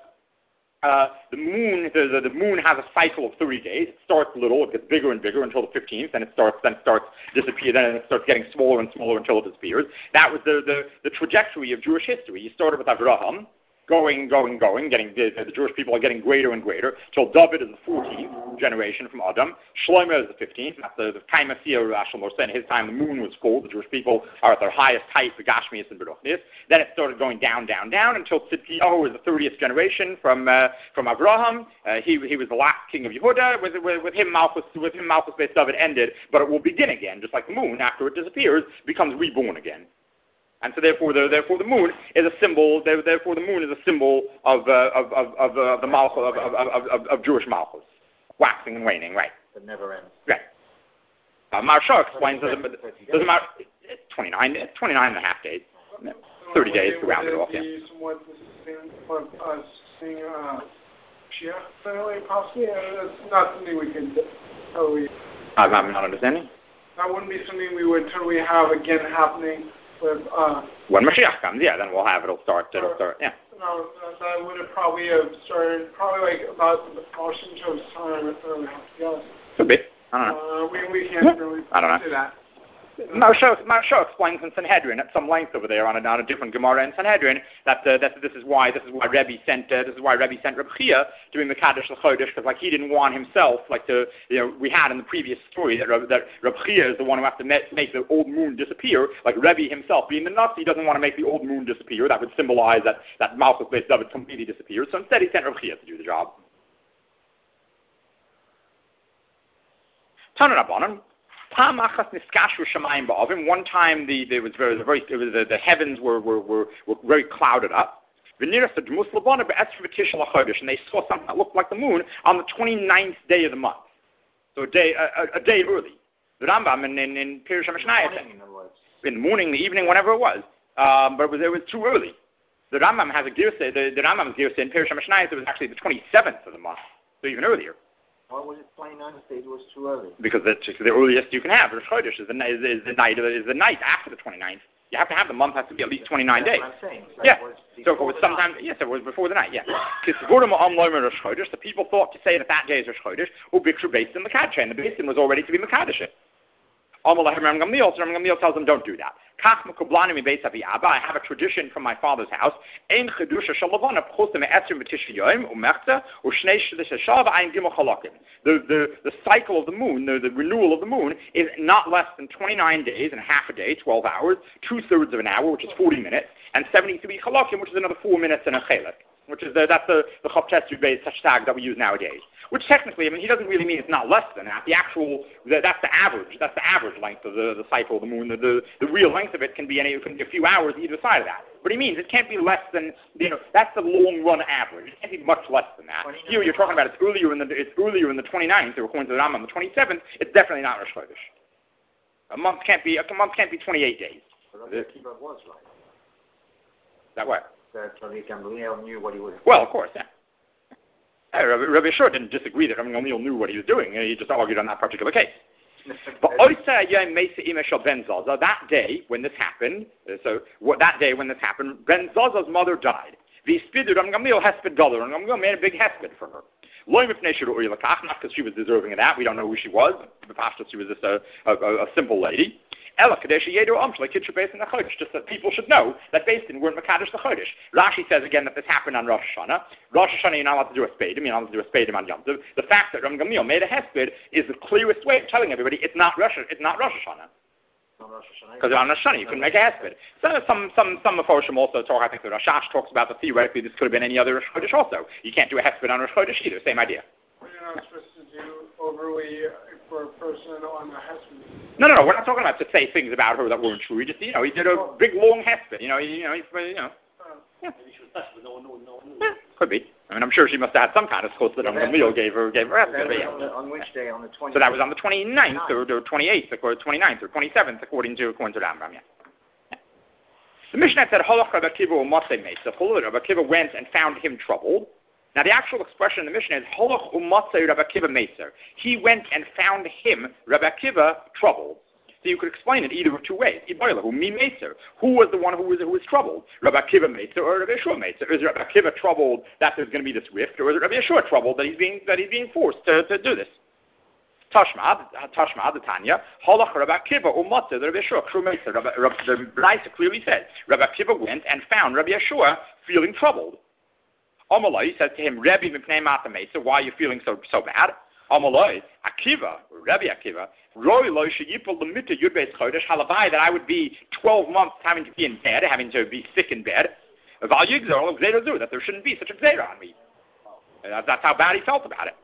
the moon has a cycle of 30 days. It starts little, it gets bigger and bigger until the 15th, and it starts disappearing, then it starts getting smaller and smaller until it disappears. That was the trajectory of Jewish history. You started with Avraham, going, getting the Jewish people are getting greater and greater, till David is the 14th generation from Adam, Shlomo is the 15th, that's the time of Seir Shlomo said, in his time the moon was full, the Jewish people are at their highest height, the Gashmias and Beruchnias, then it started going down, until Tzidkiyahu is the 30th generation from Avraham, he was the last king of Yehuda, with him Malchus Beis David ended, but it will begin again, just like the moon, after it disappears, becomes reborn again. And so therefore the moon is a symbol. Therefore the moon is a symbol of the Malchus of Jewish Malchus, waxing and waning, right? That never ends. Right. Maharsha explains there's 29 and a half days, 30 days to round it off. Yeah. Somewhat the same of us seeing Mashiach fairly possibly. It's not something we can totally. I'm not understanding. That wouldn't be something we would totally have again happening. When Mashiach comes, yeah, then we'll have it'll start, yeah. No, that would have probably started like about the Washington's time early. Yes. Could be. I don't know. We can't really say that. Maharsha explains in Sanhedrin at some length over there on a different Gemara in Sanhedrin that this is why Rebbe sent Reb Chia doing the Kaddish l'Chodesh, because like he didn't want himself we had in the previous story that Reb Chia is the one who has to make the old moon disappear. Like Rebbe himself being the Nasi, he doesn't want to make the old moon disappear. That would symbolize that Malchus Beis David completely disappears. So instead he sent Reb Chia to do the job. Tanan Rabbanan. One time the heavens were very clouded up. And they saw something that looked like the moon on the 29th day of the month. So a day early. The Rambam in Pirush HaMishnah said, in the morning, the evening, whenever it was. But it was too early. The Rambam has a girsa. The Rambam's girsa in Pirush HaMishnah, it was actually the 27th of the month, so even earlier. Why was it 29th day? It was too early. Because the earliest you can have Rosh Chodesh is the night after the 29th. You have to have the month has to be at least 29 days. That's what I'm saying. So if it was sometime, yes, it was before the night. Yeah. The people thought to say that day is Rosh Chodesh, or Bikshu based in the Kadcha, and the basin was already to be Mekadesh. Ram Gamliel tells them, don't do that. I have a tradition from my father's house. The cycle of the moon, the renewal of the moon, is not less than 29 days and half a day, 12 hours, 2/3 of an hour, which is 40 minutes, and 73 chalakim, which is another 4 minutes and a chelak. Which is that's the Chopchestu based hashtag that we use nowadays. Which technically, I mean, he doesn't really mean it's not less than that. That's the average. That's the average length of the cycle of the moon. The real length of it can be a few hours either side of that. But he means it can't be less than that's the long run average. It can't be much less than that. Here you're talking about it's earlier in the 29th or according to the Rambam the 27th. It's definitely not Rosh Chodesh. A month can't be 28 days. Rabbi Akiva was right. That way. That Rabbi Gamliel knew what he was doing. Well, of course, yeah. Rabbi Shur didn't disagree that Rabbi Gamliel knew what he was doing. He just argued on that particular case. But that day when this happened, Ben Zaza's mother died. Rabbi Gamliel hesped Gadol, and Rabbi Gamliel made a big hesped for her. Not because she was deserving of that. We don't know who she was. She was just a simple lady. Just that people should know that based in we're Mekadesh the Chodesh. Rashi says again that this happened on Rosh Hashanah. Rosh Hashanah, you're not allowed to do a spadim. You're not allowed to do a spadim on Yom Tov. The fact that Ram Gamliel made a hesped is the clearest way of telling everybody it's not Rosh Hashanah. Because on Rosh Hashanah you can make a hesped. Some Meforshim also talk. I think the Rashash talks about that theoretically this could have been any other Rosh Chodesh also. You can't do a hesped on Rosh Chodesh either. Same idea. Well, you're not supposed to do overly for a person on the hesped. No. We're not talking about to say things about her that weren't true. He just, he did a big long hesped. Yeah. Maybe she was touched, but no one knew. Yeah, could be. I mean, I'm sure she must have had some kind of schos that Gamliel gave her hesped. On which day? On the 29th? So that was on the 29th or 28th, or 29th or 27th, according to Rambam. Yeah. The Mishnah said, "Halach Rabbi Akiva u'matzei meisa." Rabbi Akiva went and found him troubled. Now, the actual expression in the Mishnah is Halach u'matzei Rabbi Akiva meisa. He went and found him, Rabbi Akiva, troubled. So you could explain it either of two ways. Who was the one who was troubled? Rabbi Akiva meisa or Rabbi Yeshua meisa? Is Rabbi Akiva troubled that there's going to be this rift, or is Rabbi Yeshua troubled that he's being forced to do this? Tashma, the Tanya, Halach Rabbi Akiva u'matzei Rabbi Yeshua k'shu meisa. The Brisa clearly said Rabbi Akiva went and found Rabbi Yeshua feeling troubled. Amalai says to him, Rebbe mipnei mata meisa, why are you feeling so bad? Amalai, Rabbi Akiva, Roi lo sheyipol lemita yud beis chodesh halavai, that I would be 12 months having to be in bed, having to be sick in bed. Val yigzor gzeira zu, that there shouldn't be such a gzeira on me. That's how bad he felt about it.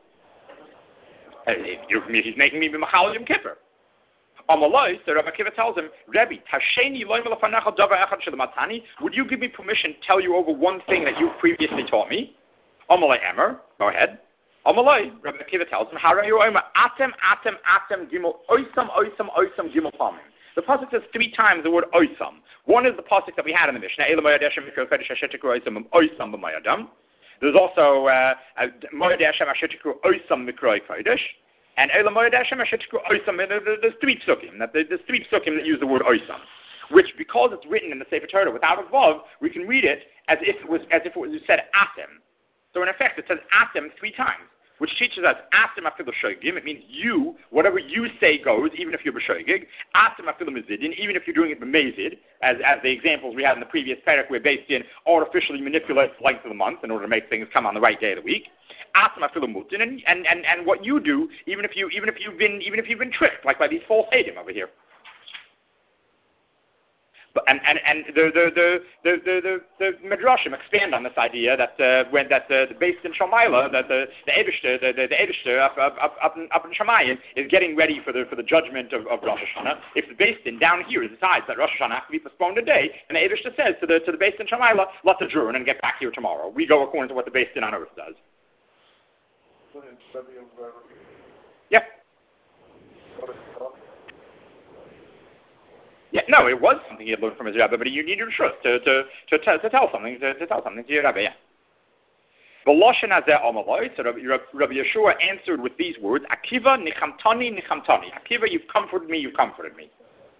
He's making me be machal Yom Kippur. Amalai, so Rabbi Akiva tells him, Rebbe, tasheni loy melafanacha davar echad shelamatani, would you give me permission to tell you over one thing that you previously taught me? Amalai Emer, go ahead. Amalai, Rabbi Akiva tells him, Harayu Omer, atem gimel, oisam gimel palmim. The pasuk says 3 times the word oisam. One is the pasuk that we had in the Mishnah, Elam Moyad Hashem Mikro Kodesh Hashetikru oisam b'mayadam. There's also Moyad Hashem Hashetikru oisam Mikro Kodesh. And Elam Moyad Hashem Hashetikru oisam, there's 3 psukim, there's 3 psukim that use the word oisam. Which, because it's written in the Sefer Torah without a vav, we can read it as if it was said atem. So in effect, it says atem 3 times. Which teaches us, atem afilu shoigim, it means you, whatever you say goes, even if you're b'shoigig. Atem afilu mezidin, even if you're doing it b'mezid, as the examples we had in the previous parak were based in artificially manipulate the length of the month in order to make things come on the right day of the week. Atem afilu mutin, and what you do, even if you've been tricked, like by these false edim over here. And the Midrashim expand on this idea that when that the Beis Din Shamayla, that the Eibishter up in Shamayim is getting ready for the judgment of Rosh Hashanah. If the Beis Din down here decides that Rosh Hashanah has to be postponed a day, and the Eibishter says to the Beis Din Shamayla, let's adjourn and get back here tomorrow. We go according to what the Beis Din on earth does. Yeah. Yeah, no, it was something he had learned from his Rebbe, but you needed trust to tell something to your Rebbe. Yeah. So Rabbi Yeshua answered with these words: Akiva nichamtani nichamtani. Akiva, you've comforted me. You've comforted me.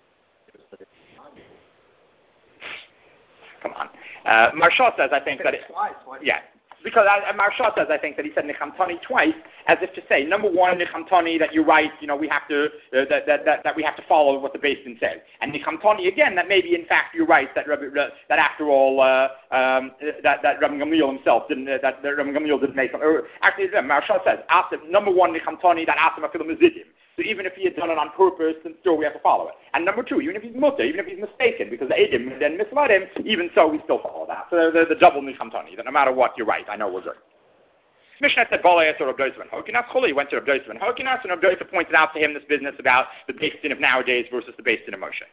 Come on. Maharsha says, I think that yeah. Because Maharsha says, I think that he said nichamtani twice, as if to say, number one, nichamtani, that you're right, we have to that we have to follow what the Beis Din says, and nichamtani again, that maybe in fact you're right, that after all that Rabbi Gamliel himself didn't make them. Actually, Maharsha says, number one, nichamtani, that asim afilu mezidim. So even if he had done it on purpose, then still we have to follow it. And number two, even if he's mutter, even if he's mistaken, because the Edim then misled him, even so we still follow that. So the double nichamtani, that no matter what, you're right, I know we're good. Mishnah said, Balei to Rabbi Yosef ben Hokinas. Chuli went to Rabbi Yosef ben Hokinas, and Rabbi Yosef pointed out to him this business about the Beis Din of nowadays versus the Beis Din of Moshe.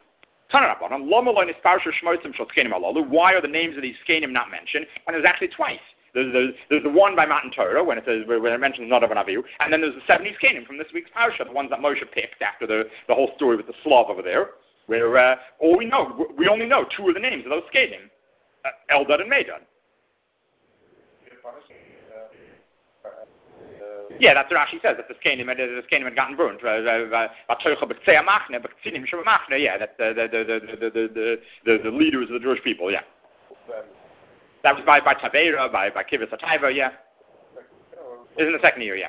Why are the names of these skenim not mentioned? And there's actually twice. There's the one by Matan Torah when it mentions Nadav and Avihu, and then there's the 70 skenim from this week's parasha, the ones that Moshe picked after the whole story with the Slav over there, where we only know two of the names of those skenim, Eldad and Medad. Yeah, that's what Rashi says, that the skenim had gotten burnt. Yeah, that's the leaders of the Jewish people, yeah. That was by Tavera, by Kibbutz Ataiva, yeah. It's in the second year, yeah.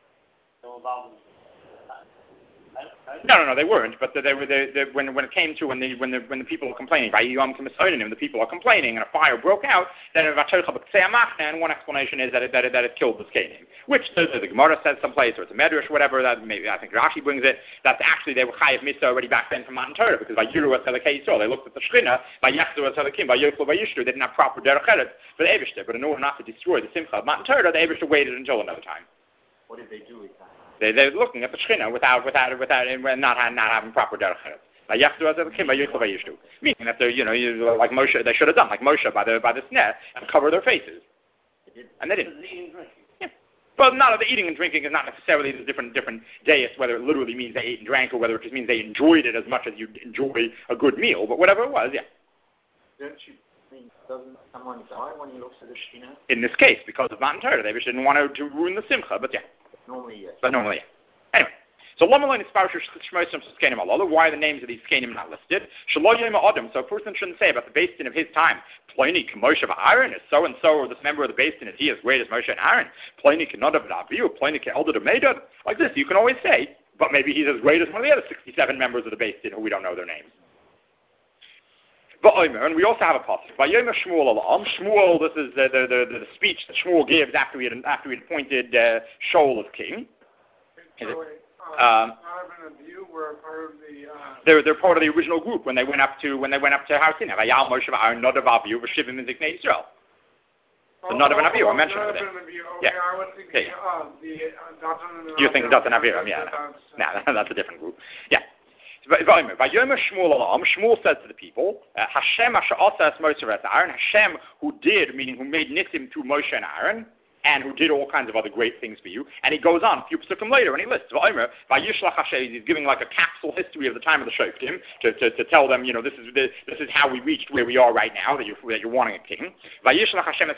No, they weren't. But they were when it came to when the people were complaining, by Yom Kimmel, the people are complaining, and a fire broke out. Then and one explanation is that it killed the skenim, which the Gemara says someplace, or it's a Medrash, whatever. That maybe I think Rashi brings it. That actually they were chayav misa already back then from Matan Torah, because by Yiru Tzedekei Yisrael they looked at the Shechina, by Yechzu Tzedekei, by Yochel, by Yishter, they didn't have proper derech eretz for the Eibishter. But in order not to destroy the Simcha of Matan Torah, the Eibishter waited until another time. What did they do with that? They're looking at the Shechina without not having proper derech eretz. Meaning that they're, like Moshe, they should have done like Moshe by the sneh and cover their faces, and they didn't. Yeah. Well, not the eating and drinking is not necessarily the different deis, whether it literally means they ate and drank or whether it just means they enjoyed it as much as you enjoy a good meal. But whatever it was, yeah. Doesn't someone die when he looks at the Shechina? In this case, because of Matan Torah, they didn't want to ruin the Simcha, but yeah. Normally, yes. But normally, yeah. Anyway, so why are the names of these skenim not listed? So a person shouldn't say about the Beis Din of his time, Pliny Moshe of Aaron is so and so, or this member of the Beis Din is he as great as Moshe and Aaron. Pliny Nadav and Avihu, Pliny Eldad of Medad. Like this, you can always say, but maybe he's as great as one of the other 67 members of the Beis Din who we don't know their names. And we also have a passage by Yom Shmuel. This is the speech that Shmuel gives after he had appointed Shaul as king. They're part of the original group when they went up to Har Sinai. Vayal Moshe v'Aaron Nadav Avihu v'Shivim in Ziknei Yisrael. So Nadav and Avihu are mentioned over there. Yeah. I was thinking you're thinking Datan and Aviram, yeah. No, that's a different group. Yeah. Shmuel said to the people, Hashem Hashem who made Nisim through Moshe and Aaron, and who did all kinds of other great things for you. And he goes on a few psukim later, and he lists, he's giving like a capsule history of the time of the Shoftim to tell them, this is how we reached where we are right now, that you're wanting a king. Hashem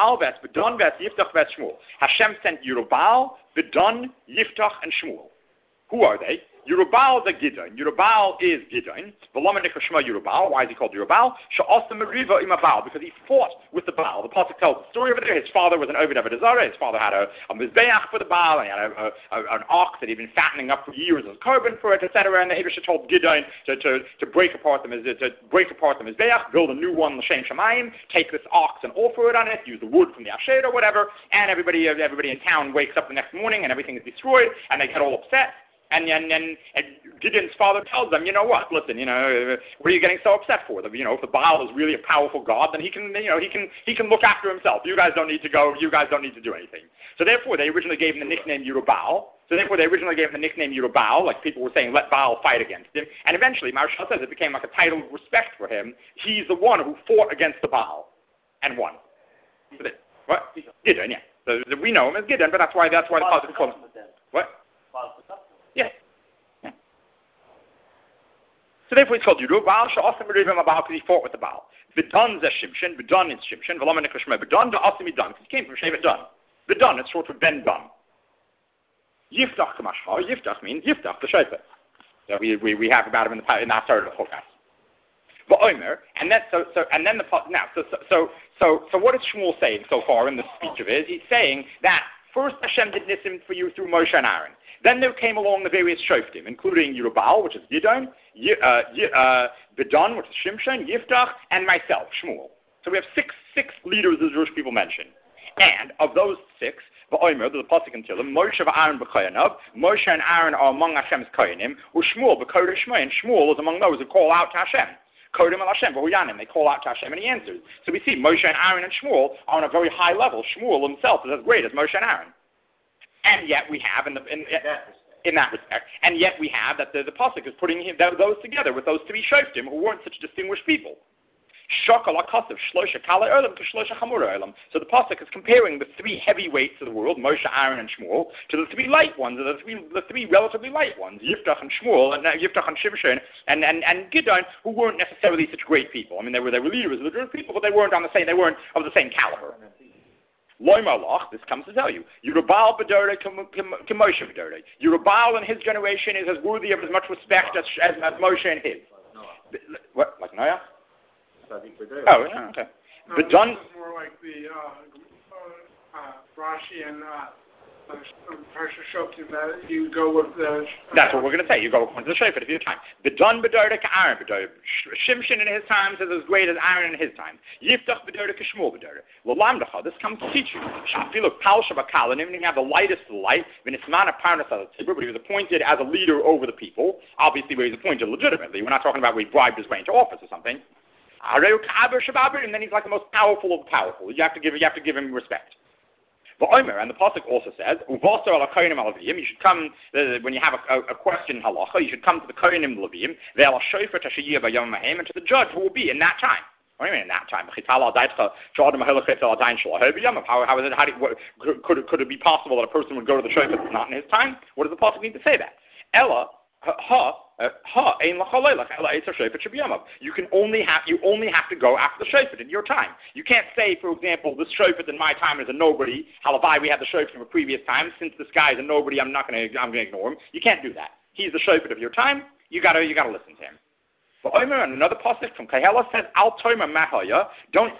sent Yerubal, Bedon, Yiftach, and Shmuel. Who are they? Yerubal is a Gideon. Yerubal is Gideon. Yerubal. Why is he called Yerubal? Because he fought with the Baal. The Pasuk tells the story over there. His father was an Oved Avodah Zarah. His father had a Mizbeach for the Baal, and he had an ox that he'd been fattening up for years as a korban for it, etc. And the Eibishter told Gideon to break apart the Mizbeach, build a new one, L'Shem Shamayim, take this ox and offer it on it, use the wood from the Asher or whatever, and everybody in town wakes up the next morning and everything is destroyed, and they get all upset. And Gideon's father tells them, you know what? Listen, what are you getting so upset for? If the Baal is really a powerful god, then he can look after himself. You guys don't need to go. You guys don't need to do anything. So therefore, they originally gave him the nickname Yerubbaal. Like people were saying, let Baal fight against him. And eventually, Maharshal says it became like a title of respect for him. He's the one who fought against the Baal and won. What? Gideon, yeah. So we know him as Gideon, but that's why the positive calls him. What? Yeah. So therefore it's called Yerubbaal, because he fought with the Baal. Bidon is Shimshon, Bidon is Shimshon, Bidon da'asim Bidon, because he came from Shevet Dan. Bidon is short for Ben Dan. Yiftach Kamashcha, Yiftach means Yiftach, the Shofar. So we have about him in that third of the podcast. But Omer, and so what is Shmuel saying so far in the speech of his? He's saying that first Hashem did Nisim for you through Moshe and Aaron. Then there came along the various Shoftim, including Yerubbaal, which is Gideon, Bidon, which is Shimshon, Yiftach, and myself, Shmuel. So we have six leaders of the Jewish people mentioned. And of those 6, V'omer, the pasuk in Tehillim, Moshe v'Aaron b'koyanav, Moshe and Aaron are among Hashem's koyanim, u'Shmuel b'kodesh Shmei, and Shmuel is among those who call out to Hashem. Kodem al Hashem, v'huyanim, they call out to Hashem and he answers. So we see Moshe and Aaron and Shmuel are on a very high level. Shmuel himself is as great as Moshe and Aaron. And yet we have, in that respect, and yet we have that the pasuk is putting those together with those 3 shoftim who weren't such distinguished people. So the pasuk is comparing the 3 heavyweights of the world, Moshe, Aaron, and Shmuel, to the 3 light ones, the three relatively light ones, Yiftach and Shmuel, and Yiftach and Shimshon, and Gideon, who weren't necessarily such great people. I mean, they were leaders of the Jewish people, but they weren't of the same caliber. Loimalach, this comes to tell you, Yerubbaal b'dorei k'Moshe b'dorei. Yerubbaal in his generation is as worthy of as much respect as Moshe in his. What, like Noah? Oh, yeah, okay. But John, is more like the Rashi and Parsha Shoftim, that you go with the... That's what we're going to say. You go according to the Shofar if you have time. B'don b'dorei k'Aaron b'dorei. Shimshon in his time is as great as Aaron in his time. Yiftach b'dorei k'Shmuel b'dorei. L'lamdacha, this comes to teach you. Shafilu pal shabakal, and even if you have the lightest of the light, v'nismana parnas al-tzibur, but he was appointed as a leader over the people, obviously where he's appointed legitimately. We're not talking about where he bribed his way into office or something. And then he's like the most powerful of the powerful. You have to give him respect. And the pasuk also says, you should come, when you have a question in halacha, you should come to the kohenim levim, and to the judge who will be in that time. What do you mean in that time? Could it be possible that a person would go to the shofar that's not in his time? What does the pasuk need to say that? You only have to go after the shofar in your time. You can't say, for example, this shofar in my time is a nobody. Halavai, we had the shofar from a previous time. Since this guy is a nobody, I'm going to ignore him. You can't do that. He's the shofar of your time. You got to listen to him. But Omer, another pasuk from Kahela says, "Al toima mahaya." Don't.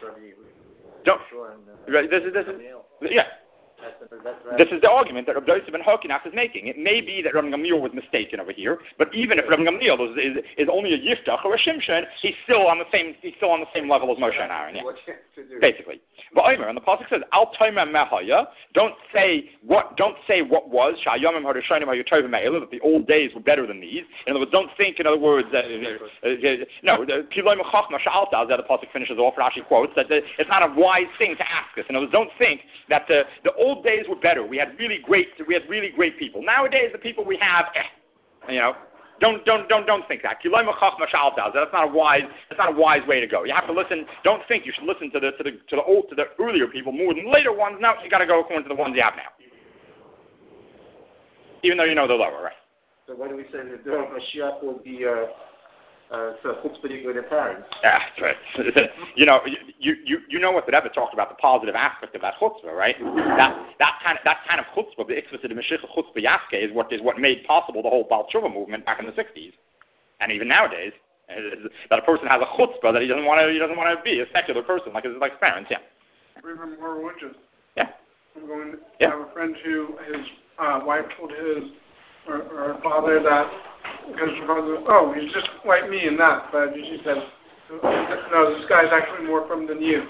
Yeah. This is the argument that Rabbi Yosef ben Hokinas is making. It may be that Rabbi Gamliel was mistaken over here, but even if Rabbi Gamliel is only a Yiftach or a Shimshon, he's still on the same level as Moshe and Aaron. Yeah. Basically. But Omer, and the pasuk says, "Al toima mehaya." Don't say what was Shayamim Hadashonim Hayatovim Me'ela, that the old days were better than these. In other words, don't think. In other words, no. The pasuk finishes off. Rashi quotes that it's not a wise thing to ask us. In other words, don't think that the old days were better. We had really great people. Nowadays, the people we have, don't think that. That's not a wise way to go. You have to listen. Don't think you should listen to the earlier people more than later ones. No, you got to go according to the ones you have now, even though you know they're lower, right? So why do we say that the Mashiach will be chutzpah with the parents? Yeah, that's right. you know what the Rebbe talked about, the positive aspect of that chutzpah, right? That kind of chutzpah, the ikvus of the Mashiach chutzpah yaske, is what made possible the whole Baal Tshuva movement back in the 60s, and even nowadays, that a person has a chutzpah that he doesn't want to be a secular person like his parents. Yeah. Or even more religious. Yeah. I'm going to have a friend who his wife told his or father that. Because her father, he's just like me in that. But she said, no, this guy's actually more from than you.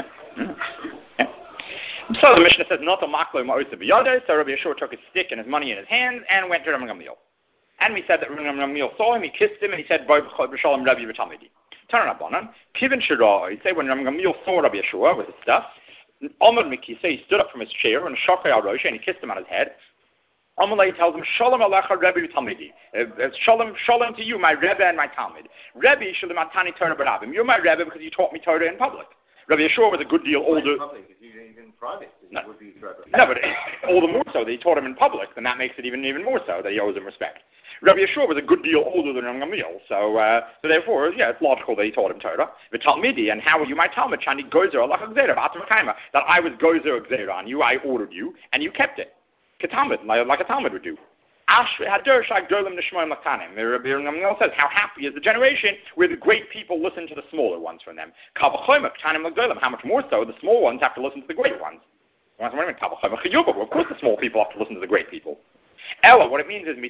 So the Mishnah says, not a maklo ma'osa b'yadeh. So Rabbi Yeshua took his stick and his money in his hands and went to Rabbi Gamliel. And we said that Rabbi Gamliel saw him, he kissed him, and he said, B'Shalom Rabbi V'Talmidi. Turn Rabbanan, Kivin Shira, he said when Rabbi Gamliel saw Rabbi Yeshua with his stuff, Amar Mikisa, he stood up from his chair, and Shakai al Rosh, and he kissed him on his head. Amalei tells him, Shalom Alecha Rebbe V'Talmidi. Shalom to you, my Rebbe and my Talmid. Rebbe Shalom Atani Torah B'Rabim. You're my Rebbe because you taught me Torah in public. Rabbi Yeshua was a good deal older. In public, even private, no. would be Rebbe. No, but all the more so that he taught him in public, then that makes it even more so that he owes him respect. Rabbi Yeshua was a good deal older than Rabbi Gamliel, so therefore, it's logical that he taught him Torah. The Talmidi, and how are you my Talmud? Shani Gozer Allah Gzeira, that I was Gozer Gzeira on you, I ordered you, and you kept it. Ketalmud, like a Talmud would do. Rabbi Gamliel says, how happy is the generation where the great people listen to the smaller ones from them. How much more so the small ones have to listen to the great ones. Of course the small people have to listen to the great people. Ella, what it means is,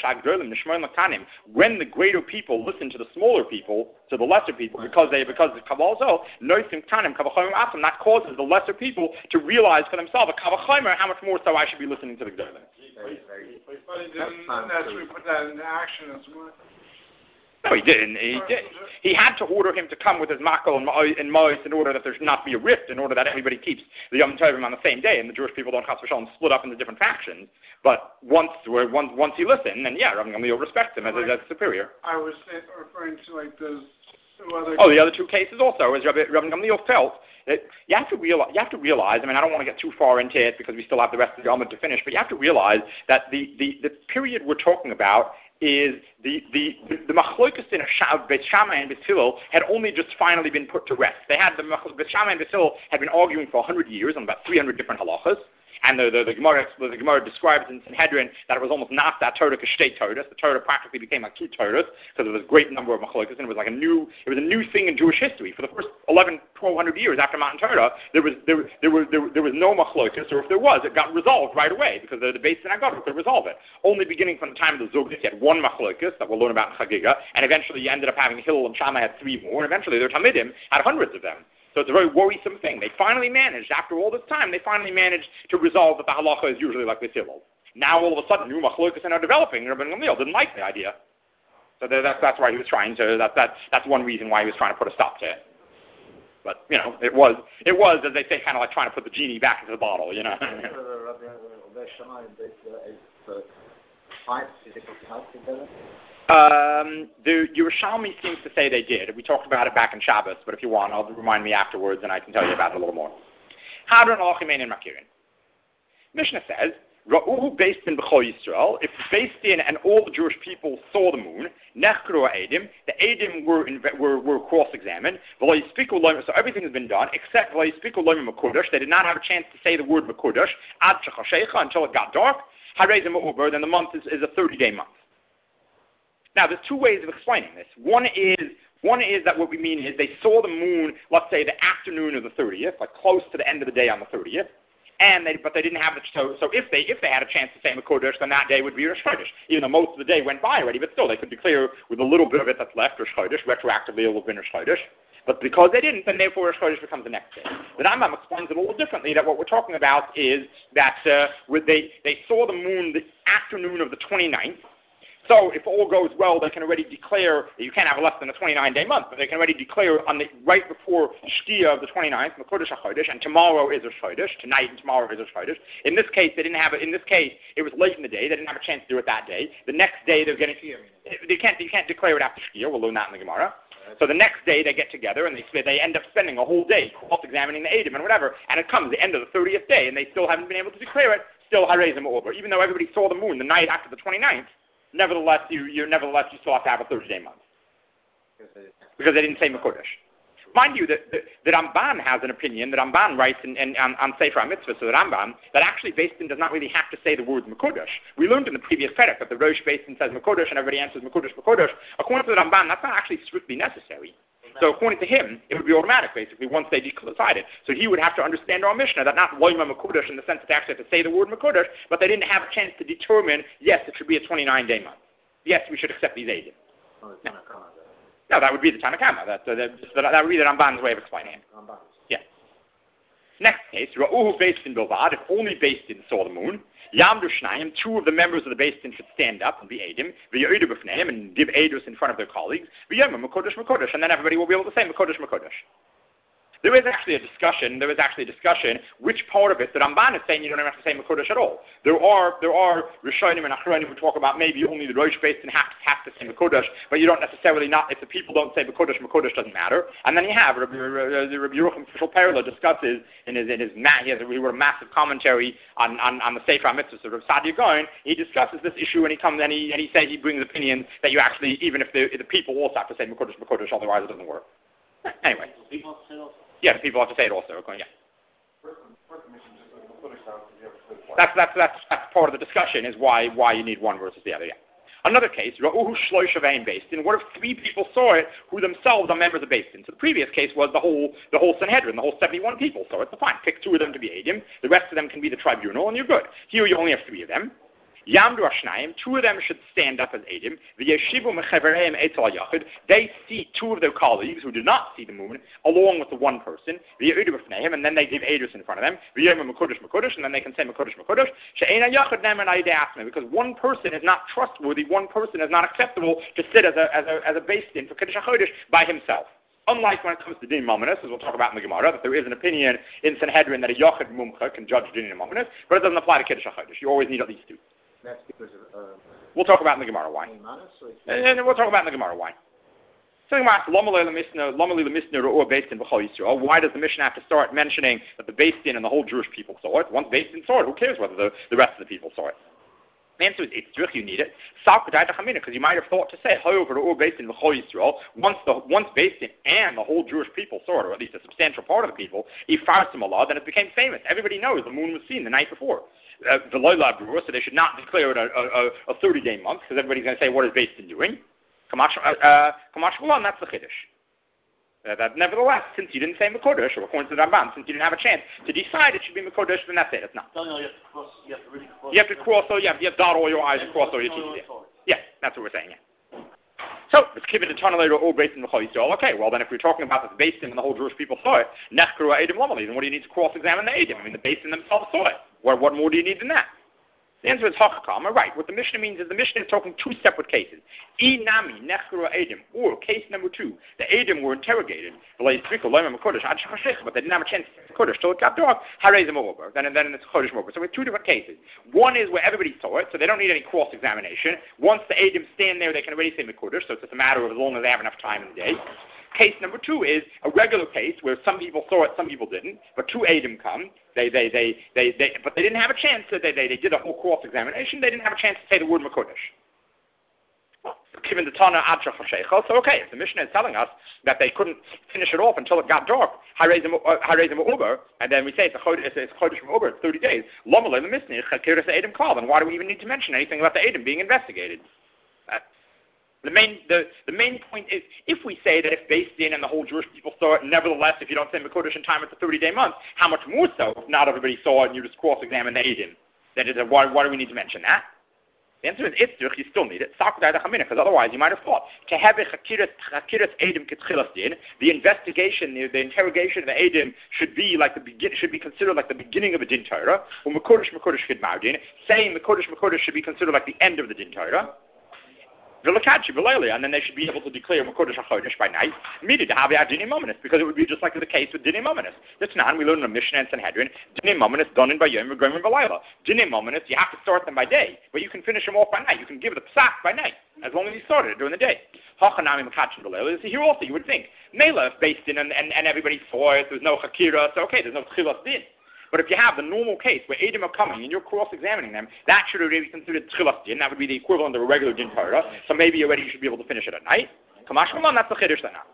when the greater people listen to the smaller people, to the lesser people, because the Kabbalah that causes the lesser people to realize for themselves, how much more so I should be listening to the Gdolim. But he didn't necessarily put that into action as well. No, he didn't. He had to order him to come with his makel and mois in order that there should not be a rift, in order that everybody keeps the Yom Tovim on the same day, and the Jewish people don't chas v'shalom split up into different factions. But once he listened, then Rabbi Gamliel respects him as superior. I was referring to like those two other. Oh, the other two cases also, as Rabbi Gamliel felt that you have to realize. I mean, I don't want to get too far into it because we still have the rest of the Yom to finish, but you have to realize that the period we're talking about is the machlokas in Beit Shammai and Beit Hillel had only just finally been put to rest. They had Beit Shammai and Beit Hillel had been arguing for 100 years on about 300 different halachas. And the Gemara describes in Sanhedrin that it was almost not that Torah kashtei Torahs. The Torah practically became like two Torahs because there was a great number of machlokas, and it was a new thing in Jewish history. For the first 1,200 years after Matan Torah, there was no machlokas, or if there was, it got resolved right away because the Beis Synagogue could resolve it. Only beginning from the time of the Zogis, you had one machlokas that we'll learn about in Chagiga, and eventually you ended up having Hillel and Shammai had three more, and eventually their Talmidim had hundreds of them. So it's a very worrisome thing. They finally managed, after all this time, to resolve that the halacha is usually like this Hillel. Now all of a sudden, new machlokas are developing. Rabbi Gamliel didn't like the idea. So that's why he was trying to, that's one reason why he was trying to put a stop to it. But, it was, as they say, kind of like trying to put the genie back into the bottle, The Yerushalmi seems to say they did. We talked about it back in Shabbos, but if you want, I'll remind me afterwards and I can tell you about it a little more. Hadron Alachimein and Makirin. Mishnah says, Ra'uhu based in B'chol Yisrael, if based in and all the Jewish people saw the moon, Nechkru Eidim, the Eidim were cross-examined, so everything has been done, except they did not have a chance to say the word Makudash, Ad Shechashecha, until it got dark, Harezim Uber, then the month is a 30-day month. Now, there's two ways of explaining this. One is that what we mean is they saw the moon, let's say, the afternoon of the 30th, like close to the end of the day on the 30th, but they didn't have so if they had a chance to say Makodesh, then that day would be Rosh Chodesh. Even though most of the day went by already, but still they could declare with a little bit of it that's left Rosh Chodesh, retroactively it will have been Rosh Chodesh. But because they didn't, then therefore Rosh Chodesh becomes the next day. The Rambam explains it a little differently, that what we're talking about is that they saw the moon the afternoon of the 29th. So if all goes well, they can already declare, you can't have less than a 29-day month, but they can already declare right before Shkia of the 29th, Makodesh HaChodesh, and tomorrow is Rosh Chodesh, tonight and tomorrow is Rosh Chodesh. In this case, they didn't have it. In this case, it was late in the day. They didn't have a chance to do it that day. The next day, they're getting you can't declare it after Shkia. We'll learn that in the Gemara. So the next day, they get together, and they end up spending a whole day cross-examining the Eidim and whatever, and it comes the end of the 30th day, and they still haven't been able to declare it, still Harezim Over. Even though everybody saw the moon the night after the 29th, Nevertheless, you still have to have a 30-day month because they didn't say Makodesh. Mind you, that Ramban has an opinion that Ramban writes on Sefer HaMitzvah, so the Ramban, that actually Beis Din does not really have to say the word Makodesh. We learned in the previous perek that the Rosh Beis Din says Makodesh and everybody answers Makodesh, Makodesh. According to the Ramban, that's not actually strictly necessary. So according to him, it would be automatic, basically, once they decided. So he would have to understand our Mishnah, that not Loima Makudash in the sense that they actually have to say the word Makudash, but they didn't have a chance to determine, yes, it should be a 29-day month. Yes, we should accept these Eidim. No, that would be the Tanakama. That would be the Ramban's way of explaining it. Yeah. Next case, Ra'uhu Beis Din Bilvad, if only Beis Din saw the moon. Yamdu Shnayim, two of the members of the Beis Din should stand up and be Eidim, V'ya'udu B'fneim, and give Eidus in front of their colleagues, V'yamim Makodesh Makodesh, and then everybody will be able to say Makodesh Makodesh. There is actually a discussion which part of it, the Ramban is saying you don't even have to say Makodesh at all. There are Rishonim and Achronim who talk about maybe only the Rosh Beis Din have to say Makodesh, but you don't necessarily not, if the people don't say Makodesh doesn't matter. And then you have, Rabbi Yerucham Fishel Perla discusses he wrote a massive commentary on the Sefer HaMitzvos of Rav Sadia Gaon. He discusses this issue and he says he brings opinions that you actually, even if the people also have to say Makodesh, otherwise it doesn't work. Anyway. Yeah, the people have to say it also. Yeah. That's part of the discussion is why you need one versus the other. Yeah. Another case, Ra'uhu Shlosh Avein Beis Din. What if 3 people saw it who themselves are members of Beis Din? So the previous case was the whole Sanhedrin, the whole 71 people saw it. So fine, pick 2 of them to be Eidim. The rest of them can be the tribunal, and you're good. Here you only have 3 of them. Yamdu Ashnayim, 2 of them should stand up as Eidim. V'yeshivu mechavereim etzal yachid. They see 2 of their colleagues who did not see the moon, along with the one person. V'yeudu b'fneim, and then they give Eidus in front of them. V'yomim Makodesh, and then they can say Makodesh. She'ena yachid nemen ayidei asmei, because one person is not trustworthy, one person is not acceptable to sit as a Beis Din for Kiddush HaChodesh by himself. Unlike when it comes to Din Mominus, as we'll talk about in the Gemara, that there is an opinion in Sanhedrin that a Yachid Mumcha can judge Din Mominus, but it doesn't apply to Kiddush HaChodesh. You always need at least 2. That's because of... we'll talk about in the Gemara why. And we'll talk about in the Gemara why. So why does the Mishnah have to start mentioning that the Beis Din and the whole Jewish people saw it? Once Beis Din saw it, who cares whether the rest of the people saw it? The answer is it's true, you need it. Because you might have thought to say, however, once Beis Din and the whole Jewish people saw it, or at least a substantial part of the people, then it became famous. Everybody knows the moon was seen the night before. So they should not declare it a 30-day month, because everybody's going to say, what is Beis Din doing? Kamash Bulan, that's the Chiddush. That nevertheless, since you didn't say Makodesh, or according to the Ramban, since you didn't have a chance to decide it should be Makodesh, then that's it. It's not. No, you have to cross. You have to really cross. You have to cross. So you have to dot all your I's and cross all your T's. Yeah, that's what we're saying. Yeah. So let's give it a ton later. All Beis Din B'chol Yisrael. Okay, well then, if we're talking about the Beis Din and the whole Jewish people saw it, Nechkeru Eidim Lomali, then what do you need to cross-examine the Eidim? I mean, the Beis Din themselves saw it. What more do you need than that? The answer is Hakakam. Right. What the Mishnah means is the Mishnah is talking 2 separate cases. Inami Nechkeru Eidim, or case number 2, the Eidim were interrogated, but they didn't have a chance to Kodesh till it got dark. Harezim over. Then it's Kodesh over. So we have 2 different cases. One is where everybody saw it, so they don't need any cross-examination. Once the Eidim stand there, they can already say Kodesh, so it's just a matter of as long as they have enough time in the day. Case number 2 is a regular case where some people saw it, some people didn't, but 2 Eidim come. But they didn't have a chance. They did a whole cross-examination. They didn't have a chance to say the word Makodesh. Given the Tana Adshach HaSheichel, so okay, if the Mishnah is telling us that they couldn't finish it off until it got dark, Harezim Uber, and then we say it's Chodesh Uber, it's 30 days. Lomalei the Mishnah Chakiras Eidim Kal. Then why do we even need to mention anything about the Eidim being investigated? The main point is, if we say that if Beis Din and the whole Jewish people saw it, nevertheless, if you don't say Makodesh in time, it's a 30-day month, how much more so if not everybody saw it and you just cross-examine the Eidim? Why do we need to mention that? The answer is it's you still need it. Because otherwise you might have thought the investigation, the interrogation of the Eidim should be considered like the beginning of a Din Torah. Or Makodesh saying Makodesh should be considered like the end of the Din Torah. And then they should be able to declare Makodesh HaChodesh by night, immediately to have Dinim Mominus, because it would be just like the case with Dinim Mominus. That's not, we learn in the Mishnah and Sanhedrin, Dinim Mominus done in by Yom V'Goyim V'Layla. Dinim Mominus, you have to start them by day, but you can finish them off by night. You can give the psak by night, as long as you started it during the day. Hachanami Makachin V'Layla. So here also you would think, Mela, if Beis Din and everybody saw it, there's no Chakira, so okay, there's no Tchilas Din. But if you have the normal case where Eidim are coming and you're cross-examining them, that should already be considered Tchilas Din. That would be the equivalent of a regular Din Torah. So maybe already you should be able to finish it at night. Kamash Malan, that's the Chiddush then.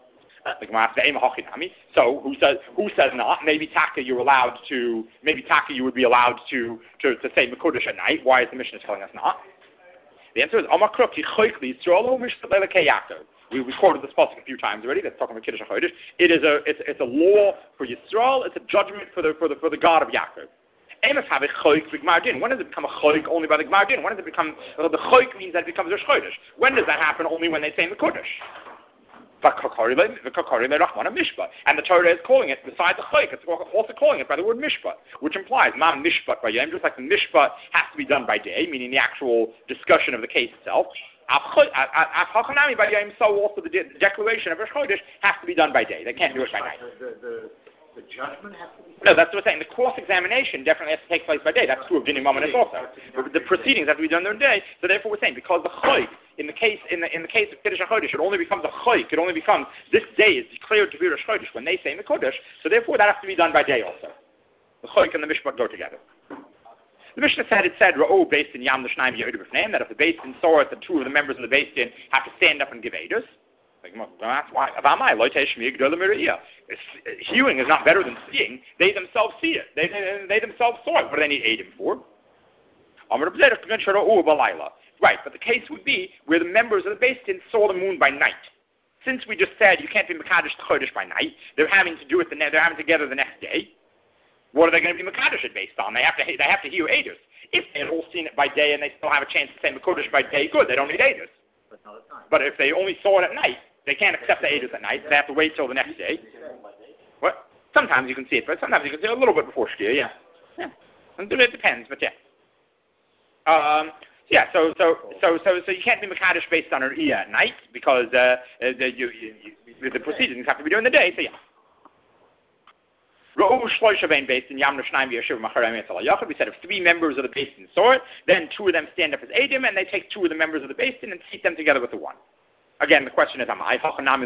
So who says not? Maybe Taka you would be allowed to say Makodesh at night. Why is the Mishnah telling us not? The answer is Amakruk Yichoikli Yisrael Mishtabele Yaakov. We quoted this pasuk a few times already. That's talking about Kiddush HaChodesh. It's a law for Yisrael. It's a judgment for the God of Yaakov. When does it become a choik only by the Gemar Din? When does it become the choik means that it becomes a Chodesh? When does that happen? Only when they say in the Kodesh. And the Torah is calling it, besides the chayk, it's also calling it by the word mishpat, which implies mam mishpat by yom, just like the mishpat has to be done by day, meaning the actual discussion of the case itself. So also the declaration of Rosh Chodesh has to be done by day. They can't do it by night. The judgment has to be... No, that's what we're saying. The cross-examination definitely has to take place by day. That's true of Dinim Mominus also. The proceedings have to be done during the day. So therefore we're saying, because the chayk, in the case of Kiddush HaChodesh, it only becomes a chayk. It only becomes, this day is declared to be Rosh Chodesh when they say in the Kodesh. So therefore that has to be done by day also. The chayk and the mishpat go together. The Mishnah said, Ra'o based in Yam L'Shnaim Yehuda B'Fneim, that if the Beis Din saw it, the two of the members of the Beis Din have to stand up and give Eidos. That's why. Hearing is not better than seeing. They themselves see it. They themselves saw it. What do they need Eidim for? Right, but the case would be where the members of the Beis Din saw the moon by night. Since we just said you can't be Mekadosh Chodesh by night, they're having to do it. They're having to gather the next day. What are they going to be Mekadosh it based on? They have to hear Eidos. If they had all seen it by day and they still have a chance to say Mekadosh by day, good. They don't need Eidos. But if they only saw it at night, they can't accept the Eidos at night. They have to wait till the next day. What? Sometimes you can see it, but sometimes you can see it a little bit before Shkia. Yeah. It depends, but yeah. So you can't be Mekadosh based on an Iya at night because the proceedings have to be during the day. So yeah. We said if three members of the Beis Din saw it, then two of them stand up as Eidim, and they take two of the members of the Beis Din and seat them together with the one. Again, the question is, why?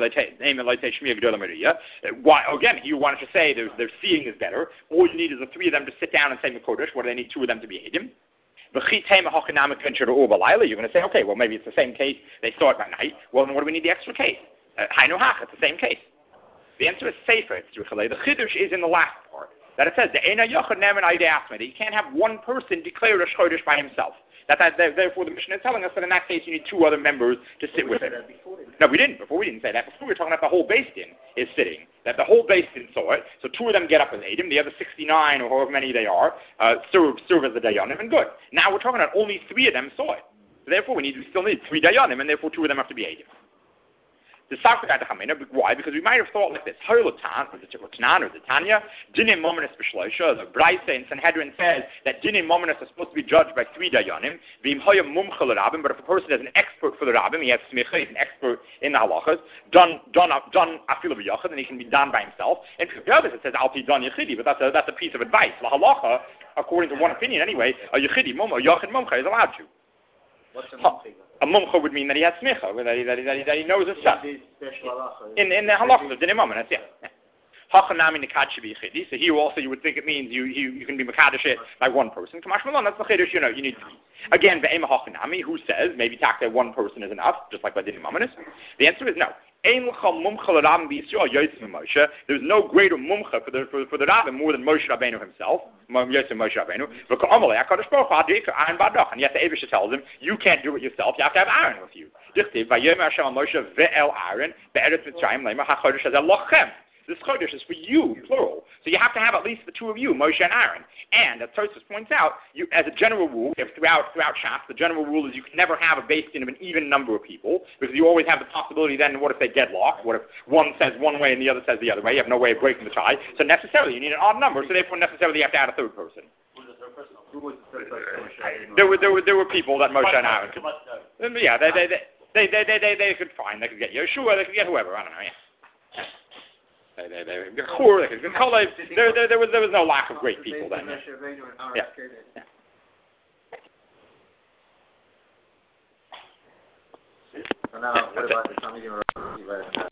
Again, you wanted to say their seeing is better. All you need is the three of them to sit down and say Mekodesh. What do they need two of them to be Eidim? You're going to say, okay, well, maybe it's the same case. They saw it by night. Well, then what do we need the extra case? It's the same case. The answer is safer. The Chiddush is in the last part. That it says, that you can't have one person declare a Chodesh by himself. Therefore, the Mishnah is telling us that in that case you need two other members to sit with him. No, we didn't. Before we didn't say that. Before we were talking about the whole Beis Din is sitting. That the whole Beis Din saw it. So two of them get up as Eidim. The other 69 or however many they are serve as the Dayanim, and good. Now we're talking about only three of them saw it. So therefore we still need three Dayanim, and therefore two of them have to be Eidim. Why? Because we might have thought like this. Harlotan, or the Tanan, or the Tanya, Dinim Mominus B'Shloisha, the Braisa in Sanhedrin says that Dinim Mominus are supposed to be judged by three Dayanim. V'im Hoya Mumcha l'Rabbim, but if a person is an expert for the Rabbim, he has Smicha, he's an expert in the halachas, done afilu b'yachad, and he can be done by himself. And for the others it says Alpi Don Yechidi, but that's a piece of advice. La halacha, according to one opinion anyway, a Yechidi Mumcha, Yachid Mumcha is allowed to. What's a mumcha? A mumcha would mean that he has smicha, that he knows his stuff. In the halachas of Dinim Mominus, yeah. Hachanami nekad shebi yechidi. So here also you would think it means you can be mekadosh it by one person. Kamash malon, that's the chiddush. You need three. Again, ve'ema hachanami, who says maybe takta one person is enough, just like by Dinim Mominus. The answer is no. There's no greater mumcha for the Rabbim more than Moshe Rabbeinu himself. And yet the Eivisha tells him, you can't do it yourself, you have to have Aaron with you. This Chodesh is for you, plural. So you have to have at least the two of you, Moshe and Aaron. And as Tosfos points out, as a general rule, throughout Shas, the general rule is you can never have a Beis Din of an even number of people, because you always have the possibility then, what if they deadlock? What if one says one way and the other says the other way? You have no way of breaking the tie. So necessarily you need an odd number, so therefore necessarily you have to add a third person. Who was the third person? There were people that Moshe and Aaron could. Yeah, they could find. They could get Yeshua, they could get whoever, I don't know, yeah. There was no lack of great people then. Yeah. So now, what about the Talmidim?